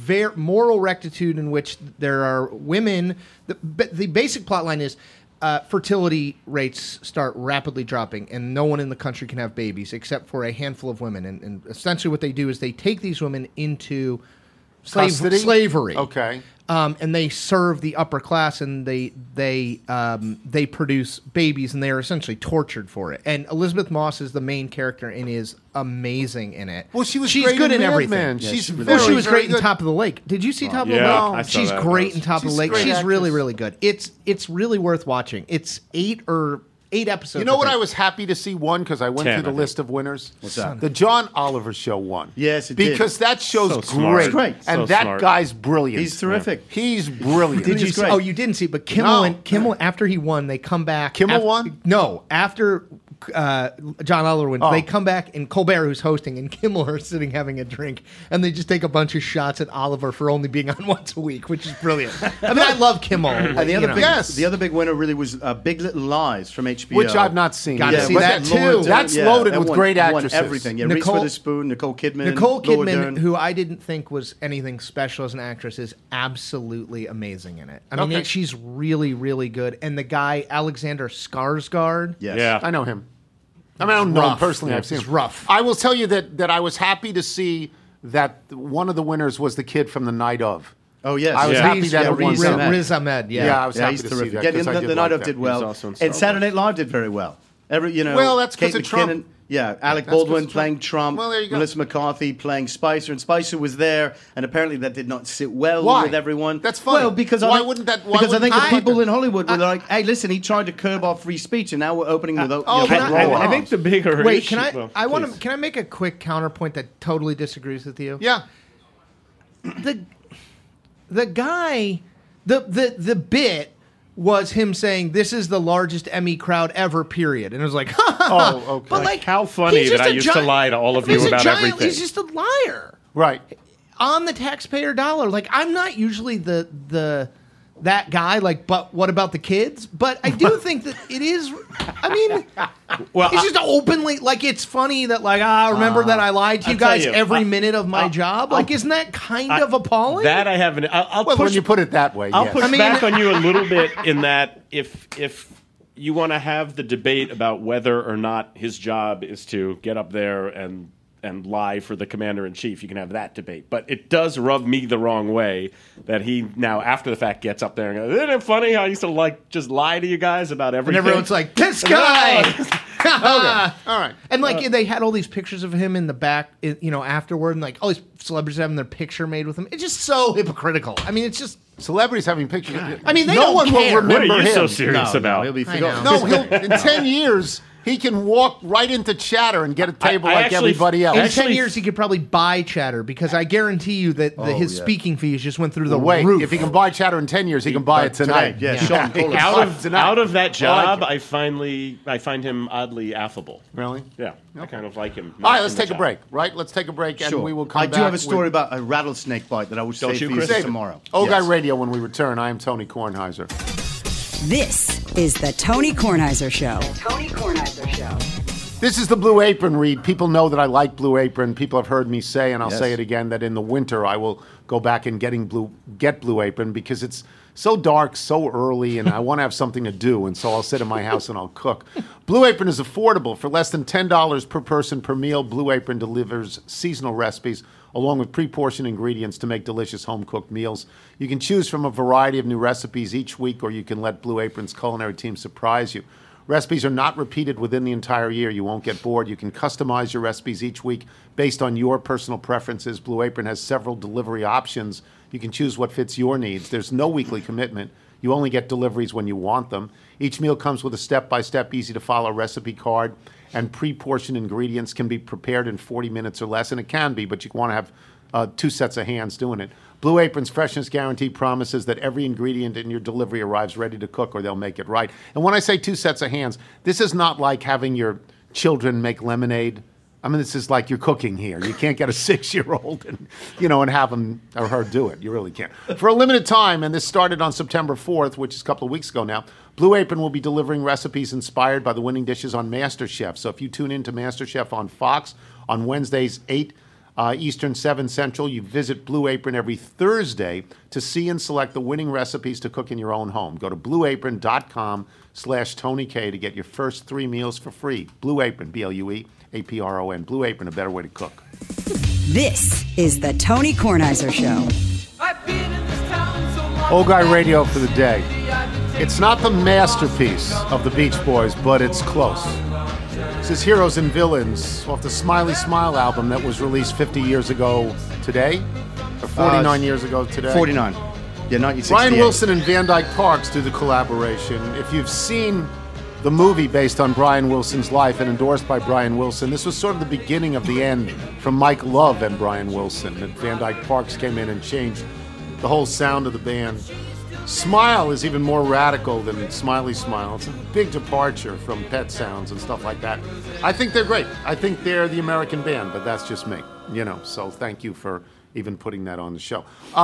rectitude in which there are women. The basic plot line is fertility rates start rapidly dropping, and no one in the country can have babies except for a handful of women. And essentially, what they do is they take these women into Custody? slavery. Okay. And they serve the upper class, and they produce babies, and they are essentially tortured for it. And Elizabeth Moss is the main character and is amazing in it. Well, she's great good in Mad everything. Men. Yeah, She's she really very, Well, she was very great in good. Top of the Lake. Did you see Top of the Yeah, Lake? I saw She's that. great in Top of She's the Lake. a great She's really, actress. really good. It's really worth watching. It's 8 episodes. You know what think. I was happy to see won because I went 10, through the I think. list of winners. What's that? The John Oliver Show won. Yes, it did. because that show's So smart. great. It's great. And So that smart. guy's brilliant. He's terrific. He's brilliant. Did you He's see? great. Oh, you didn't see, but Kimmel No. and Kimmel after he won, they come back. Kimmel won? No, after John Oliver wins, Oh. they come back, and Colbert, who's hosting, and Kimmel are sitting having a drink, and they just take a bunch of shots at Oliver for only being on once a week, which is brilliant. I mean, I love Kimmel. And the other, you know. big, Yes. the other big winner really was Big Little Lies from HBO. Which I've not seen. Gotta yet. see But that too. Laura Dern, That's loaded that with won- great won actresses. everything. Yeah, Nicole- Reese Witherspoon, Nicole Kidman, Nicole Laura Kidman, Dern. who I didn't think was anything special as an actress, is absolutely amazing in it. I mean, Okay. she's really, really good. And the guy, Alexander Skarsgård, Yes. Yeah. I know him. I mean, I don't know him rough. personally. Yeah, I've seen it's him. rough. I will tell you that I was happy to see that one of the winners was the kid from The Night Of. Oh, yes. I was Yeah. happy Riz- that yeah, it won Riz some. Ahmed. Riz Ahmed. Yeah, Yeah, I was Yeah, happy he's to see terrific. that Yeah, because I the did Night like of that. did well. He's also in Star And Saturday Wars. Night Live did very well. Well, that's 'cause Kate of Trump. McKinnon. Yeah, Alec That's 'cause Baldwin of Trump. playing Trump. Well, there you go. Melissa McCarthy playing Spicer, and Spicer was there, and apparently that did not sit well Why? with everyone. That's funny. Well, because Why I think, wouldn't that- why because I wouldn't think that- the people in Hollywood were like, "Hey, listen, he tried to curb our free speech, and now we're opening with oh, can I- I think the bigger Wait, issue. can I? well, I want to. please. Can I make a quick counterpoint that totally disagrees with you? Yeah. The guy, the bit was him saying this is the largest Emmy crowd ever. Period, and it was like, Oh, okay. But Like, how funny he's that just I a used to lie to all of you he's a about giant- everything. He's just a liar Right. on the taxpayer dollar. Like, I'm not usually that guy. Like, but what about the kids? But I do think that it is. I mean, Well, it's just openly like it's funny that like remember that I lied to you I'll tell guys you, every minute of my job. Like, isn't that kind of appalling? that I haven't. I'll Well, push. when you put it that way, I'll yes. push I mean- back on you a little bit in that if you want to have the debate about whether or not his job is to get up there and lie for the commander in chief, you can have that debate. But it does rub me the wrong way that he now after the fact gets up there and goes, "Isn't it funny how I used to like just lie to you guys about and everything?" everyone's like, this guy. All right. And like they had all these pictures of him in the back, afterward, and like all these celebrities having their picture made with him. It's just so hypocritical. I mean, it's just. Celebrities having pictures. I mean, they no don't one care. will remember What are you him. so serious No, about? he'll be I forgotten. know. No, in 10 years, he can walk right into Chatter and get a table like everybody else. In 10 years, he could probably buy Chatter because I guarantee you that his speaking fees just went through the roof. If he can buy Chatter in 10 years, he can buy it tonight. Yeah, Sean, out of that job, I find him oddly affable. Really? Yeah, I kind of like him. All right, let's take a break. Right, let's take a break, and we will come back. I do have a story about a rattlesnake bite that I will save for you tomorrow. Guy Radio when we return. I am Tony Kornheiser. This is the Tony Kornheiser Show. The Tony Kornheiser Show. This is the Blue Apron read. People know that I like Blue Apron. People have heard me say, and I'll say it again, that in the winter I will go back and get Blue Apron because it's so dark, so early, and I want to have something to do, and so I'll sit in my house and I'll cook. Blue Apron is affordable. For less than $10 per person per meal, Blue Apron delivers seasonal recipes along with pre-portioned ingredients to make delicious home-cooked meals. You can choose from a variety of new recipes each week, or you can let Blue Apron's culinary team surprise you. Recipes are not repeated within the entire year. You won't get bored. You can customize your recipes each week based on your personal preferences. Blue Apron has several delivery options. You can choose what fits your needs. There's no weekly commitment. You only get deliveries when you want them. Each meal comes with a step-by-step, easy-to-follow recipe card, and pre-portioned ingredients can be prepared in 40 minutes or less, and it can be, but you want to have 2 sets of hands doing it. Blue Apron's freshness guarantee promises that every ingredient in your delivery arrives ready to cook, or they'll make it right. And when I say 2 sets of hands, this is not like having your children make lemonade. I mean, this is like you're cooking here. You can't get a 6-year-old and have him or her do it. You really can't. For a limited time, and this started on September 4th, which is a couple of weeks ago now, Blue Apron will be delivering recipes inspired by the winning dishes on MasterChef. So if you tune in to MasterChef on Fox on Wednesdays, 8 Eastern, 7 Central, you visit Blue Apron every Thursday to see and select the winning recipes to cook in your own home. Go to blueapron.com/TonyK to get your first 3 meals for free. Blue Apron, BLUEAPRON. Blue Apron, a better way to cook. This is the Tony Kornheiser Show. Old Guy Radio for the day. It's not the masterpiece of the Beach Boys, but it's close. This is Heroes and Villains off the Smiley Smile album that was released 50 years ago today, or 49 years ago today. 49. Yeah, 1968. Brian Wilson and Van Dyke Parks do the collaboration. If you've seen the movie based on Brian Wilson's life and endorsed by Brian Wilson, this was sort of the beginning of the end from Mike Love and Brian Wilson. And Van Dyke Parks came in and changed the whole sound of the band. Smile is even more radical than Smiley Smile. It's a big departure from Pet Sounds and stuff like that. I think they're great. I think they're the American band, but that's just me, so thank you for even putting that on the show.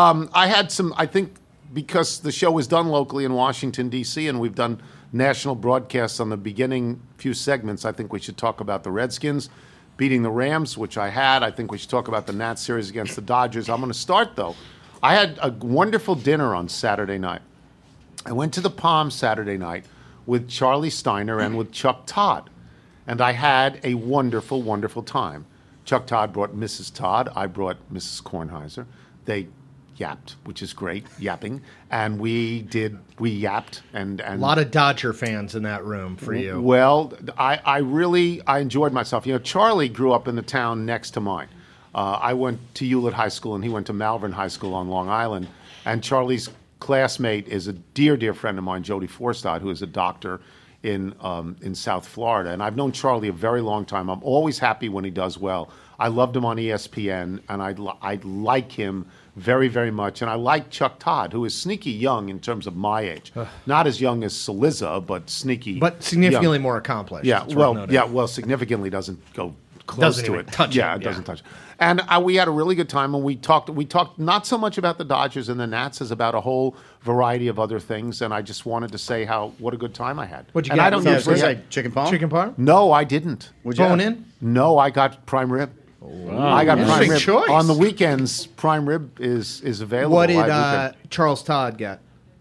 I think because the show was done locally in Washington, D.C., and we've done national broadcasts on the beginning few segments, I think we should talk about the Redskins beating the Rams, which I had. I think we should talk about the Nats series against the Dodgers. I'm going to start, though. I had a wonderful dinner on Saturday night. I went to the Palm Saturday night with Charlie Steiner and with Chuck Todd, and I had a wonderful, wonderful time. Chuck Todd brought Mrs. Todd. I brought Mrs. Kornheiser. They yapped, which is great, yapping, and we yapped. And a lot of Dodger fans in that room for you. Well, I enjoyed myself. Charlie grew up in the town next to mine. I went to Hewlett High School, and he went to Malvern High School on Long Island. And Charlie's classmate is a dear, dear friend of mine, Jody Forstad, who is a doctor in South Florida. And I've known Charlie a very long time. I'm always happy when he does well. I loved him on ESPN, and I like him very, very much. And I like Chuck Todd, who is sneaky young in terms of my age. Not as young as Saliza, but sneaky. But significantly young. More accomplished. Yeah, well, significantly doesn't go close to it. Touch it doesn't touch it. And we had a really good time, and we talked not so much about the Dodgers and the Nats as about a whole variety of other things. And I just wanted to say what a good time I had. What'd you and get? I don't usually chicken parm. Chicken parm? No, I didn't. Bone in? No, I got prime rib. Wow. I got prime rib. Choice. On the weekends, prime rib is available. What did Charles Todd get?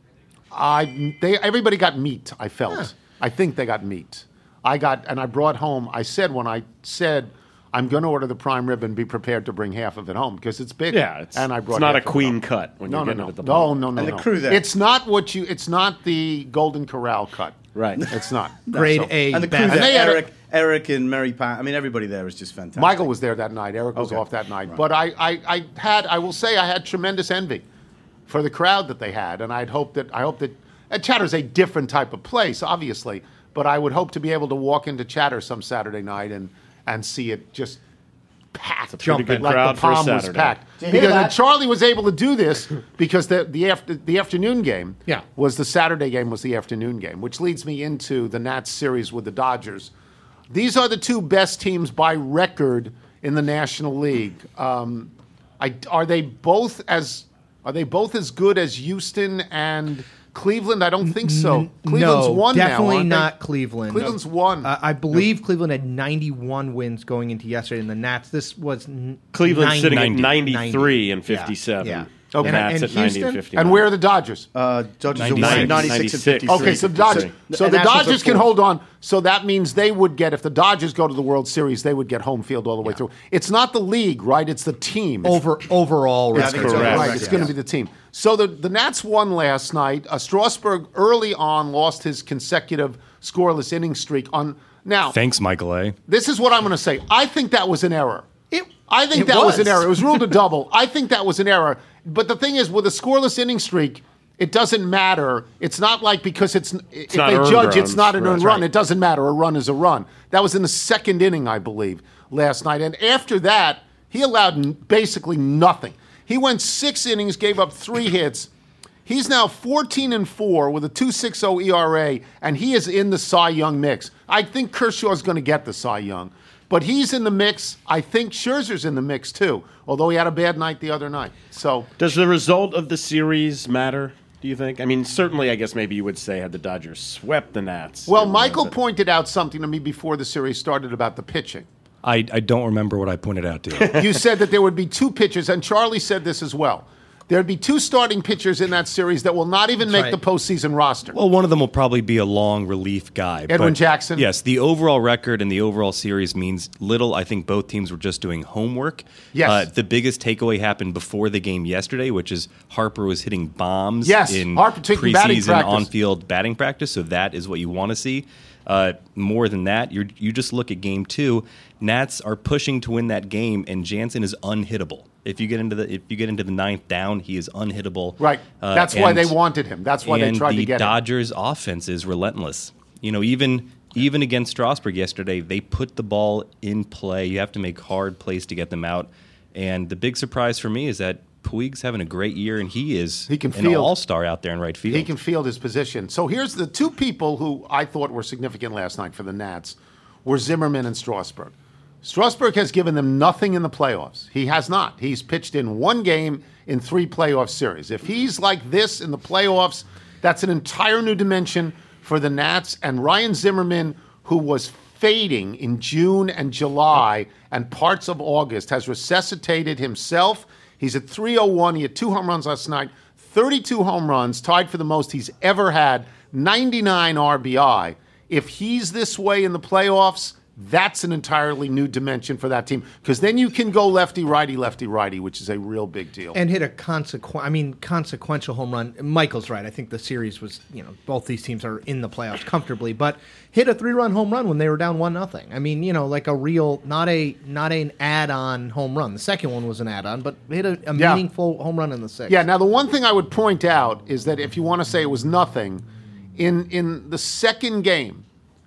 Everybody got meat, I felt. I think they got meat. I brought home, when I said I'm going to order the prime rib and be prepared to bring half of it home because it's big. Yeah, it's not a queen cut when you're getting it at the bottom. No. And the crew there. It's not it's not the Golden Corral cut. Right. It's not. Grade A. And the crew there, Eric and Mary Pat. I mean, everybody there was just fantastic. Michael was there that night. Eric was off that night. Right. But I will say I had tremendous envy for the crowd that they had, and I hope that Chatter's a different type of place, obviously. but I would hope to be able to walk into Chatter some Saturday night and see it just packed. Pretty good like crowd the for a Palm was Saturday. packed. Because Charlie was able to do this because the afternoon game was the Saturday game was the afternoon game, which leads me into the Nats series with the Dodgers. These are the two best teams by record in the National League. Are they both as good as Houston and Cleveland? I don't think so. Cleveland's won now. Definitely not Cleveland. Cleveland's won. I believe Cleveland had 91 wins going into yesterday, and the Nats. This was Cleveland sitting at 93 and 57. Yeah. Okay. Nats and at 90 and Houston? 59. And where are the Dodgers? Dodgers 96. 96 and 53. Okay, so the Dodgers. So And the that's what's Dodgers a can fourth. hold on. So that means they would get, if the Dodgers go to the World Series, they would get home field all the way through. It's not the league, right? It's the team. Overall Yeah, I think record. it's correct. Right, it's going to be the team. So the Nats won last night. Strasburg early on lost his consecutive scoreless inning streak. Now, Thanks, Michael A. this is what I'm going to say. I think that was an error. I think it that was was. an error. It was ruled a double. I think that was an error. But the thing is, with a scoreless inning streak, it doesn't matter. It's not like because if not they earned judge, it's runs. not an earned Right. run. It doesn't matter. A run is a run. That was in the second inning, I believe, last night. And after that, he allowed basically nothing. He went 6 innings, gave up 3 hits. He's now 14-4 with a 2.60 ERA, and he is in the Cy Young mix. I think Kershaw's going to get the Cy Young. But he's in the mix. I think Scherzer's in the mix, too, although he had a bad night the other night. So Does the result of the series matter, do you think? I mean, certainly, I guess maybe you would say had the Dodgers swept the Nats. Well, it would Michael have- pointed out something to me before the series started about the pitching. I don't remember what I pointed out to you. You said that there would be 2 pitchers, and Charlie said this as well. There'd be 2 starting pitchers in that series that will not even make right. the postseason roster. Well, one of them will probably be a long relief guy. Edwin but Jackson? Yes, the overall record and the overall series means little. I think both teams were just doing homework. Yes. The biggest takeaway happened before the game yesterday, which is Harper was hitting bombs Yes, in Harper taking batting preseason practice. on-field batting practice, so that is what you want to see. More than that, you just look at Game 2. Nats are pushing to win that game, and Jansen is unhittable. If you get into the ninth down, he is unhittable. Right. That's why they wanted him. That's why they tried to get the him. Dodgers' offense is relentless. You know, even against Strasburg yesterday, they put the ball in play. You have to make hard plays to get them out. And the big surprise for me is that Puig's having a great year, and he can an field. all-star out there in right field. He can field his position. So here's the 2 people who I thought were significant last night for the Nats were Zimmerman and Strasburg. Strasburg has given them nothing in the playoffs. He has not. He's pitched in 1 game in 3 playoff series. If he's like this in the playoffs, that's an entire new dimension for the Nats. And Ryan Zimmerman, who was fading in June and July and parts of August, has resuscitated himself. He's at 301. He had 2 home runs last night, 32 home runs, tied for the most he's ever had, 99 RBI. If he's this way in the playoffs, that's an entirely new dimension for that team, because then you can go lefty-righty, which is a real big deal. And hit a consequential home run. Michael's right. I think the series was, both these teams are in the playoffs comfortably, but hit a 3-run home run when they were down 1-0. I mean, like a real, not an add-on home run. The second one was an add-on, but hit a meaningful home run in the 6th. Yeah. Now the one thing I would point out is that if you want to say it was nothing, in the second game.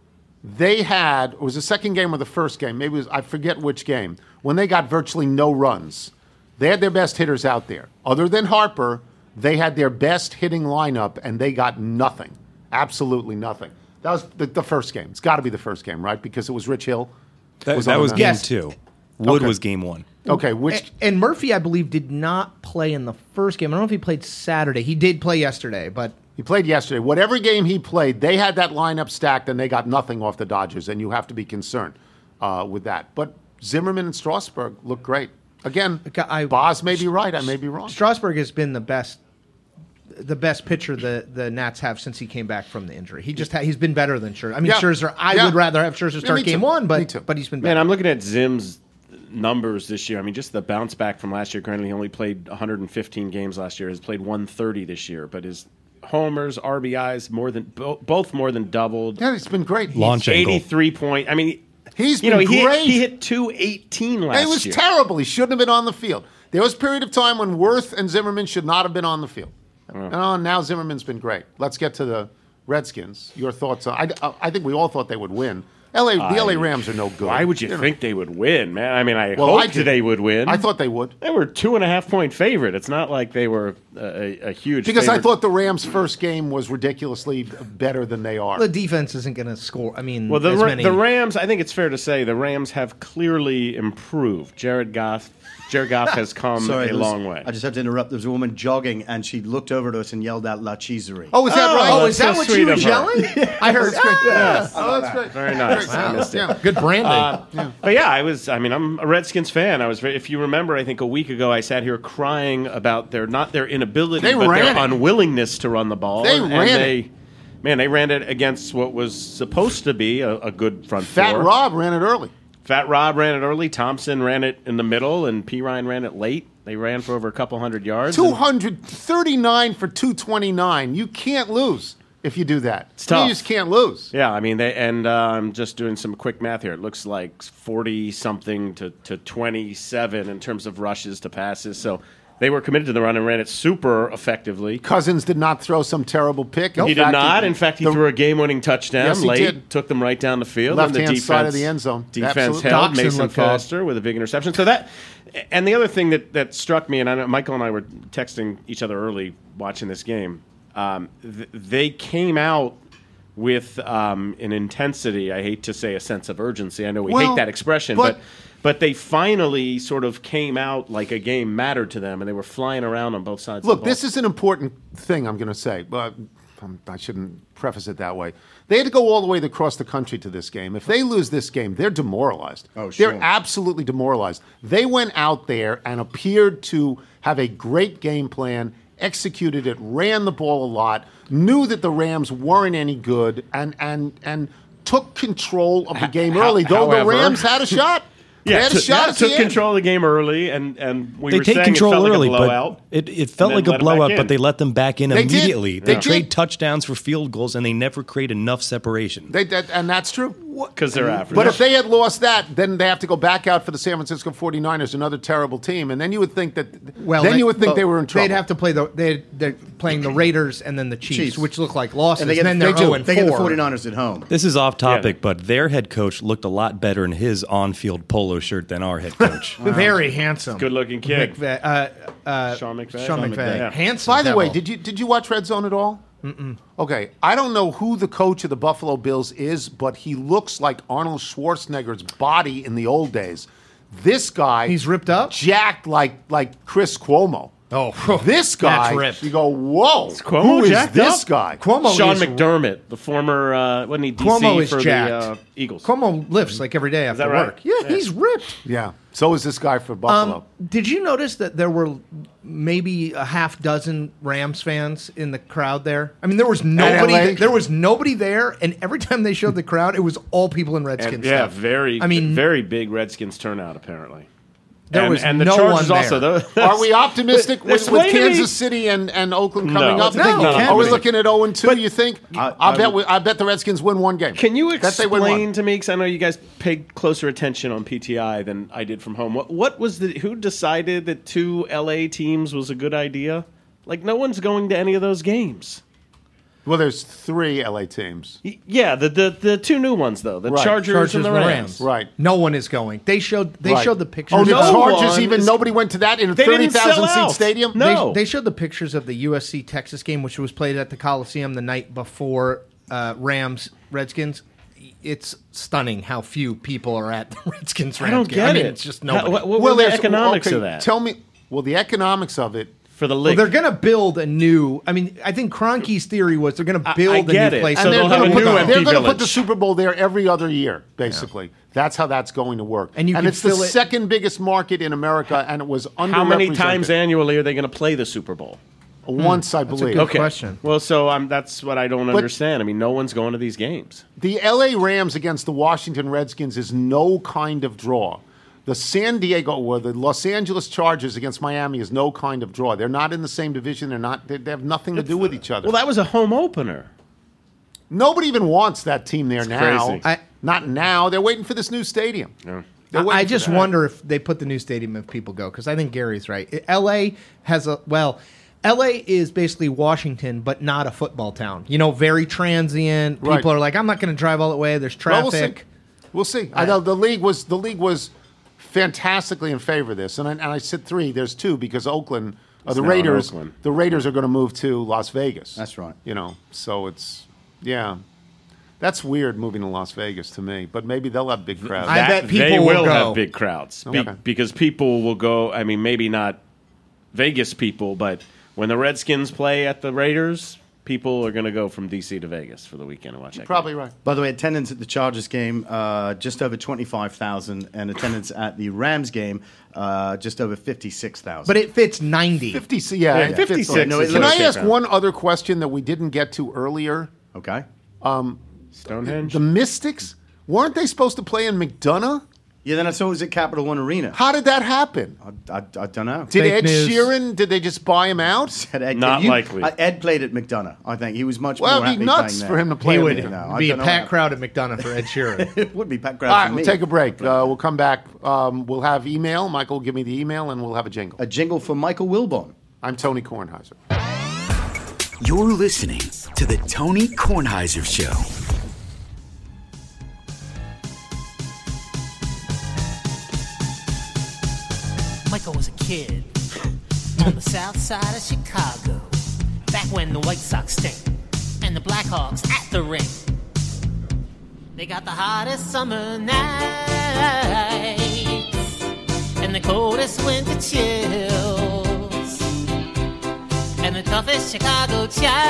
It was the second game or the first game, maybe it was, I forget which game, when they got virtually no runs. They had their best hitters out there. Other than Harper, they had their best hitting lineup, and they got nothing. Absolutely nothing. That was the first game. It's got to be the first game, right? Because it was Rich Hill. That was on game the- Yes. 2. Wood Okay. was game 1. Okay, And Murphy, I believe, did not play in the first game. I don't know if he played Saturday. He did play yesterday, but he played yesterday. Whatever game he played, they had that lineup stacked, and they got nothing off the Dodgers, and you have to be concerned with that. But Zimmerman and Strasburg look great. Again, Boz may be right. I may be wrong. Strasburg has been the best pitcher the Nats have since he came back from the injury. He's been better than Scherzer. I mean, Yeah. Scherzer, I Yeah. would rather have Scherzer Yeah, start me game too. 1, Me but too. he's been better. Man, I'm looking at Zim's numbers this year. I mean, just the bounce back from last year. Granted, he only played 115 games last year. He's played 130 this year, but his homers, RBIs, both more than doubled. Yeah, it's been great. Launch angle. 83 point. I mean, He's been great. He hit 218 last year. It was terrible. He shouldn't have been on the field. There was a period of time when Worth and Zimmerman should not have been on the field. And now Zimmerman's been great. Let's get to Redskins. Your thoughts? I think we all thought they would win. The LA Rams are no good. Why would you think they would win, man? I mean, I hoped they would win. I thought they would. They were 2.5-point favorite. It's not like they were a huge because favorite. I thought the Rams' first game was ridiculously better than they are. The defense isn't going to score. I mean, well, the Rams, I think it's fair to say the Rams have clearly improved. Jared Goff has come a long way. I just have to interrupt. There was a woman jogging, and she looked over to us and yelled out "La Cheeserie." Oh, is that right? Oh, is that what she was yelling? I heard. Yes. Oh, that's great. Very nice. I missed it. Yeah. Good branding. But yeah, I'm a Redskins fan. If you remember, I think a week ago I sat here crying about not their inability, but their unwillingness to run the ball. They ran it against what was supposed to be a good front four. Fat Rob ran it early. Fat Rob ran it early. Thompson ran it in the middle, and P. Ryan ran it late. They ran for over a couple hundred yards. 239 for 229. You can't lose if you do that. It's tough. You just can't lose. Yeah, I mean, I'm just doing some quick math here. It looks like 40-something to 27 in terms of rushes to passes. So they were committed to the run and ran it super effectively. Cousins did not throw some terrible pick. He did not. In fact, he threw a game-winning touchdown yes, late. Did. Took them right down the field. Left-hand side of the end zone. Defense held Mason Foster with a big interception. So that, and the other thing that struck me, and I know Michael and I were texting each other early watching this game, they came out with an intensity. I hate to say a sense of urgency. I know we hate that expression, but they finally sort of came out like a game mattered to them, and they were flying around on both sides of the ball. Look, this is an important thing I'm going to say, but I shouldn't preface it that way. They had to go all the way across the country to this game. If they lose this game, they're demoralized. Oh, sure. They're absolutely demoralized. They went out there and appeared to have a great game plan, executed it, ran the ball a lot, knew that the Rams weren't any good, and took control of the game early, though the Rams had a shot. Yeah, took control of the game early, and we were saying control it felt early, like a blowout. But it felt like a blowout, but they let them back in immediately. They trade did. Touchdowns for field goals, and they never create enough separation. And that's true. Because they're average. But if they had lost that, then they have to go back out for the San Francisco 49ers, another terrible team, and then you would think that. You would think they were in trouble. They'd have to play they're playing the Raiders and then the Chiefs, which look like losses. And then they're 0-4. They get the 49ers at home. This is off topic, but their head coach looked a lot better in his on-field polo shirt than our head coach. Very handsome, good-looking kid. Sean McVay. Yeah. Handsome. By the devil. way, did you watch Red Zone at all? Mm-mm. Okay, I don't know who the coach of the Buffalo Bills is, but he looks like Arnold Schwarzenegger's body in the old days. This guy, he's ripped up, jacked like Chris Cuomo. Oh, this guy! That's ripped. You go, whoa! Who is this guy? Cuomo Sean McDermott, the former wasn't he DC Cuomo is for jacked. the Eagles? Cuomo lifts like every day after work. Right? Yeah, he's ripped. Yeah. So is this guy for Buffalo. Did you notice that there were maybe a half dozen Rams fans in the crowd there? I mean, there was nobody. There was nobody there, and every time they showed the crowd, it was all people in Redskins. Yeah, stuff. very big Redskins turnout apparently. There was and the no Chargers one also. Are we optimistic with Kansas City and Oakland coming up? Are we looking at 0-2? You think? I bet the Redskins win one game. Can you explain to me? Because I know you guys paid closer attention on PTI than I did from home. What was who decided that 2 LA teams was a good idea? Like no one's going to any of those games. Well, there's 3 LA teams. Yeah, the 2 new ones though, the Chargers and the Rams. Right. No one is going. They showed the pictures. Oh, the Chargers nobody went to that in a 30,000 seat stadium? No. They showed the pictures of the USC Texas game, which was played at the Coliseum the night before Rams Redskins. It's stunning how few people are at the Redskins Rams I don't game. get it. It's just nobody. What were the economics of that? Tell me. Well, the economics of it. For the league. Well, they're going to build a new. I mean, I think Kroenke's theory was they're going to build a new place. And they're going to put the Super Bowl there every other year, basically. Yeah. That's how that's going to work. And it's the second biggest market in America, and it was underrepresented. How many times annually are they going to play the Super Bowl? Once, I believe. That's a good question. Well, so that's what I don't understand. I mean, no one's going to these games. The L.A. Rams against the Washington Redskins is no kind of draw. The San Diego or the Los Angeles Chargers against Miami is no kind of draw. They're not in the same division. They have nothing to do with each other. Well, that was a home opener. Nobody even wants that team there now. Crazy. Not now. They're waiting for this new stadium. Yeah. I just wonder if they put the new stadium if people go, because I think Gary's right. L.A. has LA is basically Washington, but not a football town. You know, very transient. People are like, I'm not going to drive all the way. There's traffic. We'll see. I know the league was fantastically in favor of this, and I said 3. There's 2 because Oakland, the Raiders are going to move to Las Vegas. That's right. You know, so it's That's weird moving to Las Vegas to me, but maybe they'll have big crowds. I bet people will go. have big crowds because people will go. I mean, maybe not Vegas people, but when the Redskins play at the Raiders, people are going to go from D.C. to Vegas for the weekend and watch that. Probably game. right. By the way, attendance at the Chargers game, just over 25,000, and attendance at the Rams game, just over 56,000. But it fits 90. 50, yeah. 56. No, Can I ask one other question that we didn't get to earlier? Okay. Stonehenge? The Mystics, weren't they supposed to play in McDonough? Yeah, then I saw it was at Capital One Arena. How did that happen? I don't know. Did Fake Ed news. Sheeran, did they just buy him out? Not likely. Ed played at McDonough. I think he was much more Well, happy it'd be nuts playing for there. him to play. He in would McDonough. be a I don't packed know. crowd at McDonough for Ed Sheeran. It would be packed crowd All for right, me. we'll take a break. We'll come back. We'll have email. Michael will give me the email, and we'll have a jingle. A jingle for Michael Wilbon. I'm Tony Kornheiser. You're listening to the Tony Kornheiser Show. Michael was a kid on the south side of Chicago, back when the White Sox stink and the Blackhawks at the ring. They got the hottest summer nights and the coldest winter chills and the toughest Chicago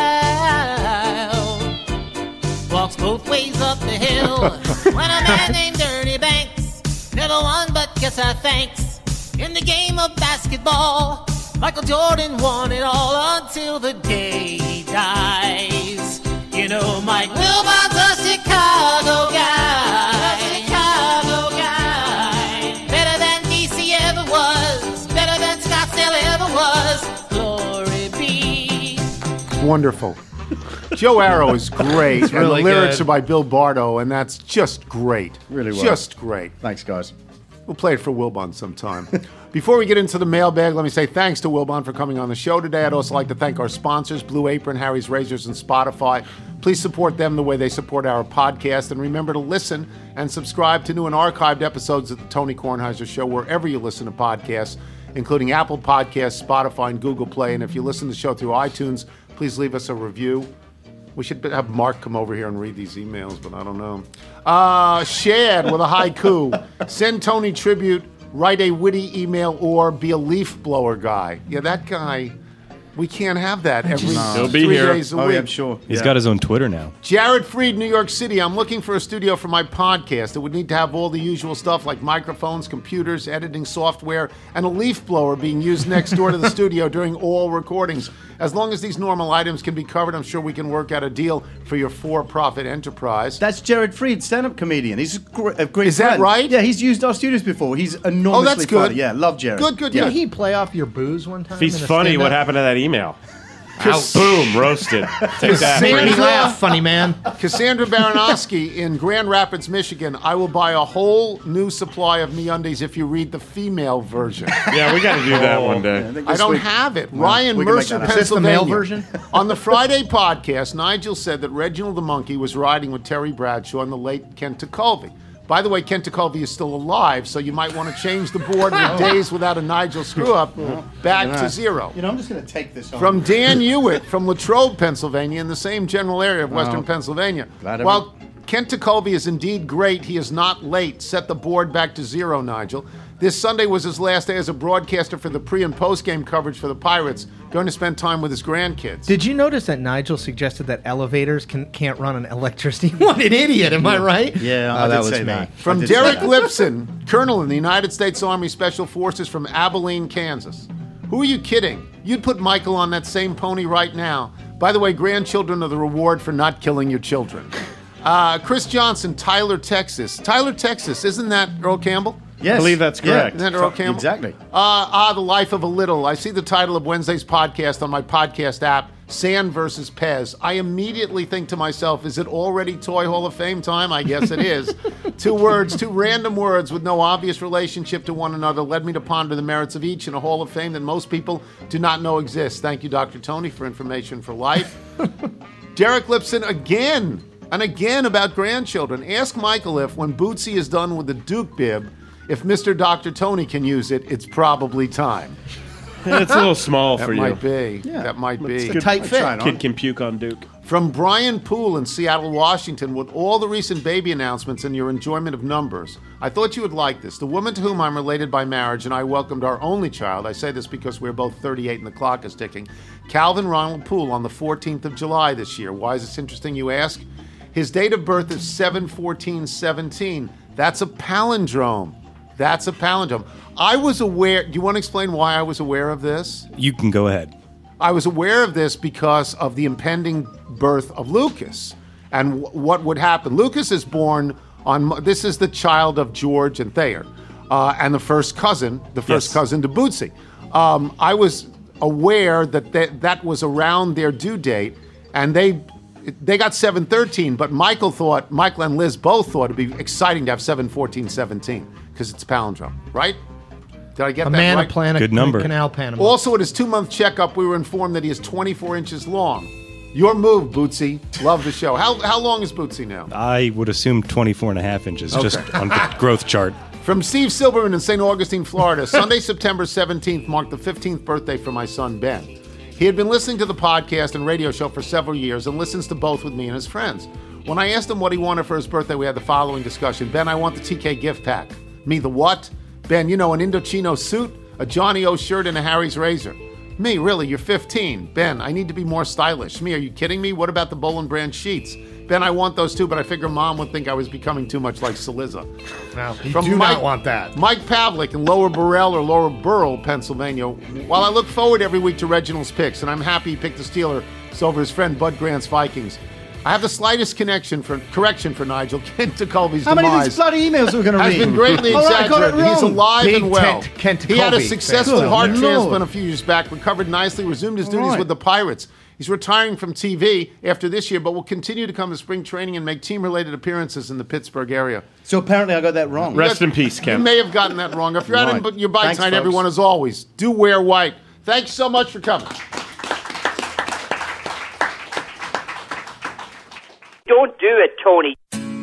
child walks both ways up the hill when a man named Ernie Banks never won but gets our thanks. In the game of basketball, Michael Jordan won it all until the day he dies. You know, Mike Wilbon's a Chicago guy. Chicago guy. Better than DC ever was. Better than Scottsdale ever was. Glory be. Wonderful. Joe Arrow is great, and really the lyrics good. are by Bill Bardo, and that's just great. Really well. Just great. Thanks, guys. We'll play it for Wilbon sometime. Before we get into the mailbag, let me say thanks to Wilbon for coming on the show today. I'd also like to thank our sponsors, Blue Apron, Harry's Razors, and Spotify. Please support them the way they support our podcast. And remember to listen and subscribe to new and archived episodes of the Tony Kornheiser Show wherever you listen to podcasts, including Apple Podcasts, Spotify, and Google Play. And if you listen to the show through iTunes, please leave us a review. We should have Mark come over here and read these emails, but I don't know. Shad with a haiku. Send Tony tribute, write a witty email, or be a leaf blower guy. Yeah, that guy, we can't have that every He'll be 3 here. days a week. Oh, yeah, I'm sure. He's got his own Twitter now. Jared Freed, New York City. I'm looking for a studio for my podcast. It would need to have all the usual stuff like microphones, computers, editing software, and a leaf blower being used next door to the studio during all recordings. As long as these normal items can be covered, I'm sure we can work out a deal for your for-profit enterprise. That's Jared Freed, stand-up comedian. He's a great Is that friend. right? Yeah, he's used our studios before. He's enormously Oh, that's good. funny. Yeah, love Jared. Good. Did Yeah. he play off your booze one time? If he's in a funny, stand-up? what happened to that email? Boom, roasted. Take that. Made me Sandra- laugh, funny man. Cassandra Baranowski in Grand Rapids, Michigan. I will buy a whole new supply of MeUndies if you read the female version. Yeah, we got to do that one day. I don't have it. Ryan we can make Mercer, that Is this the male Pennsylvania. version? On the Friday podcast, Nigel said that Reginald the Monkey was riding with Terry Bradshaw and the late Kent Tekulve. By the way, Kent Tekulve is still alive, so you might want to change the board with days without a Nigel screw-up back to 0. You know, I'm just going to take this on. From Dan Hewitt from Latrobe, Pennsylvania, in the same general area of Western Pennsylvania. While Kent Tekulve is indeed great, he is not late. Set the board back to 0, Nigel. This Sunday was his last day as a broadcaster for the pre- and post-game coverage for the Pirates, going to spend time with his grandkids. Did you notice that Nigel suggested that elevators can't run on electricity? What an idiot, am I right? Yeah, Oh, I that did was say me. that. From I did say Derek that. Lipson, Colonel in the United States Army Special Forces from Abilene, Kansas. Who are you kidding? You'd put Michael on that same pony right now. By the way, grandchildren are the reward for not killing your children. Chris Johnson, Tyler, Texas. Tyler, Texas, isn't that Earl Campbell? Yes. I believe that's correct. Isn't that Earl Campbell? Exactly. The Life of a Little. I see the title of Wednesday's podcast on my podcast app Sand versus Pez. I immediately think to myself, is it already Toy Hall of Fame time? I guess it is. 2 words, 2 random words with no obvious relationship to one another led me to ponder the merits of each in a Hall of Fame that most people do not know exists. Thank you, Dr. Tony, for information for life. Derek Lipson again and again about grandchildren. Ask Michael if, when Bootsy is done with the Duke bib, if Mr. Dr. Tony can use it, it's probably time. It's a little small for you. That might be. Yeah. That might be. It's a tight fit. Kid can puke on Duke. From Brian Poole in Seattle, Washington, with all the recent baby announcements and your enjoyment of numbers, I thought you would like this. The woman to whom I'm related by marriage and I welcomed our only child, I say this because we're both 38 and the clock is ticking, Calvin Ronald Poole, on the 14th of July this year. Why is this interesting, you ask? His date of birth is 7/14/17. That's a palindrome. That's a palindrome. I was aware. Do you want to explain why I was aware of this? You can go ahead. I was aware of this because of the impending birth of Lucas and what would happen. Lucas is born on. This is the child of George and Thayer, and the first cousin to Bootsy. I was aware that was around their due date, and they got 7/13. But Michael and Liz both thought it'd be exciting to have 7/14/17 because it's palindrome, right? Did I get that right? A man, good number. Canal Panama. Also, at his 2-month checkup, we were informed that he is 24 inches long. Your move, Bootsy. Love the show. How long is Bootsy now? I would assume 24 and a half inches, just on the growth chart. From Steve Silverman in St. Augustine, Florida. Sunday, September 17th marked the 15th birthday for my son, Ben. He had been listening to the podcast and radio show for several years and listens to both with me and his friends. When I asked him what he wanted for his birthday, we had the following discussion. Ben, I want the TK gift pack. Me, the what? Ben, an Indochino suit, a Johnny O shirt, and a Harry's razor. Me, really, you're 15. Ben, I need to be more stylish. Me, are you kidding me? What about the Boll & Branch sheets? Ben, I want those too, but I figure Mom would think I was becoming too much like Saliza. No, you do not want that. Mike Pavlik in Lower Burrell, Pennsylvania. While I look forward every week to Reginald's picks, and I'm happy he picked the Steelers over his friend Bud Grant's Vikings, I have the slightest correction for Nigel Kent Colby's demise. How many of these bloody emails are we going to read? Has been greatly exaggerated. He's alive and well. He had a successful heart transplant a few years back, recovered nicely, resumed his duties with the Pirates. He's retiring from TV after this year, but will continue to come to spring training and make team-related appearances in the Pittsburgh area. So apparently I got that wrong. Rest in peace, Kent. You may have gotten that wrong. If you're at your bike tonight, everyone, as always, do wear white. Thanks so much for coming. Don't do it, Tony.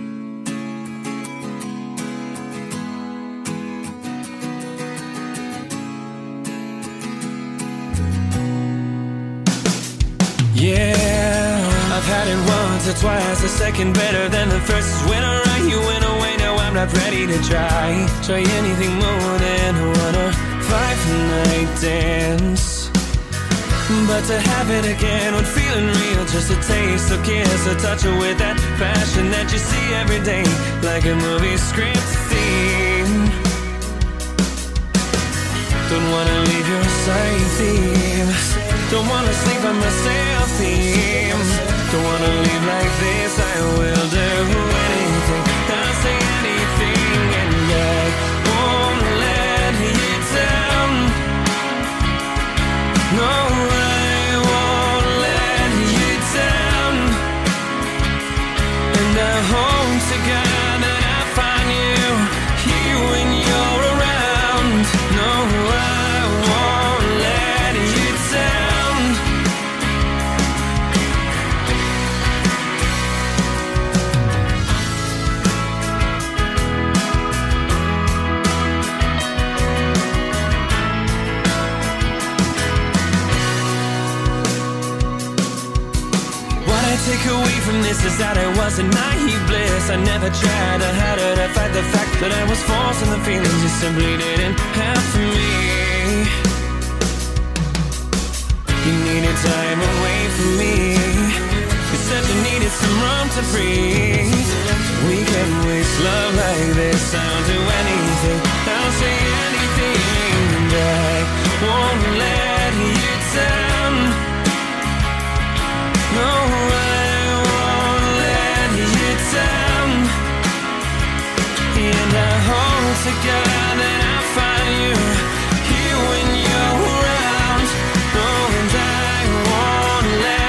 Yeah, I've had it once or twice. The second better than the first is when I run you went away. Now I'm not ready to try anything more than a 105-night dance. But to have it again when feeling real, just a taste of kiss, a touch of with that passion that you see every day, like a movie script theme. Don't wanna leave your side theme. Don't wanna sleep by myself theme. Don't wanna leave like this. I will do anything, I'll say anything, and I won't let you down. No, I won't let you down. And I hope to God that I find you here when you're around. No, I won't let you down. Take away from this is that I wasn't naive bliss. I never tried to hide or to fight the fact that I was forcing the feelings you simply didn't have for me. You needed time away from me. You said you needed some room to breathe. We can't waste love like this. I'll do anything, I'll say anything, and I won't let you down. No, down. And I hope to God that I find you here when you're around. No, and I won't let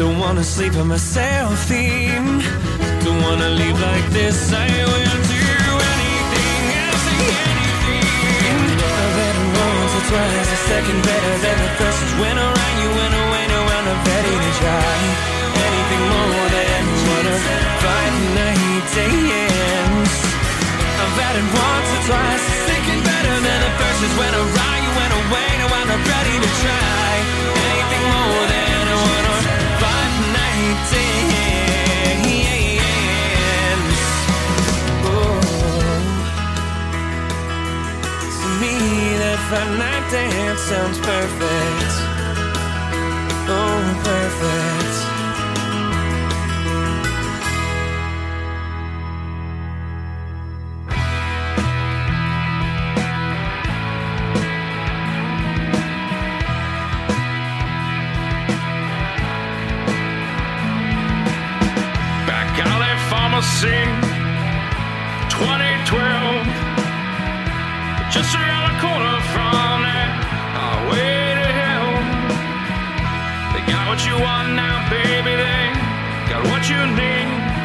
Don't wanna sleep on myself theme. Don't wanna leave like this. I will do anything, anything. I've had it once or twice, a second better than the first. Is when around you went away, now I'm not ready to try anything more than 1 or 5 nights ends. I've had it once or twice, a second better than the first. Is when around you went away, now I'm not ready to try anything more than 1 or 5 nights ends. Oh, to me that 5-night dance sounds perfect. Oh, perfect. Pharmacy 2012, just around the corner from that highway to hell. They got what you want now, baby, they got what you need.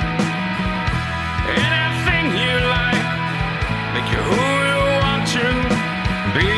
Anything you like, make you who you want to be.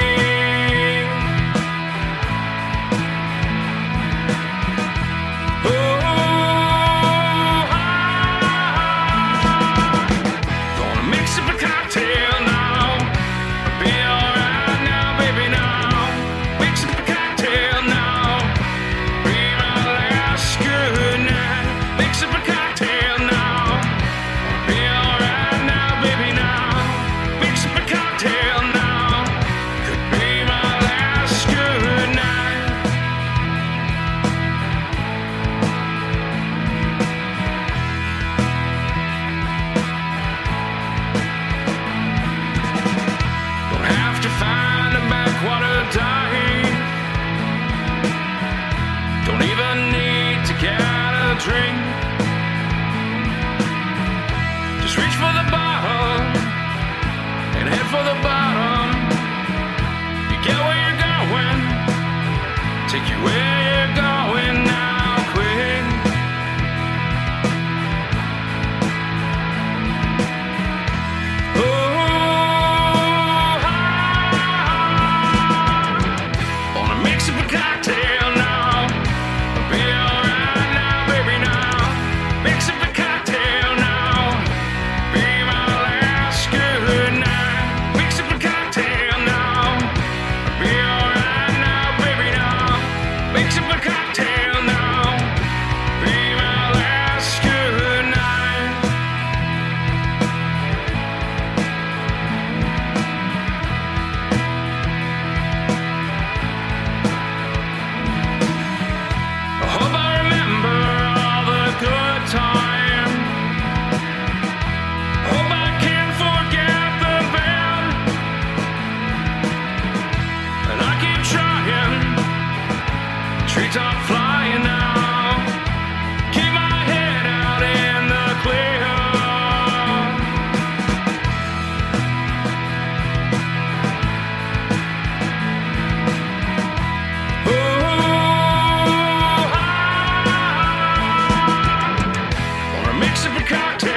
Drink. Just reach for the bottle and head for the bottom. You get where you're going, take you where you're going now, quick. Oh, wanna mix up a cocktail now. Be alright now, baby, now. Mix up the cocktail now. Be my last good night. Mix up the cocktail now. Be alright now, baby, now. Mix up the cocktail now. Be my last good night. I hope I remember all the good time. Hope I can forget the bad. And I keep trying. Treetop flying now. Keep my head out in the clear. Wanna mix up a cocktail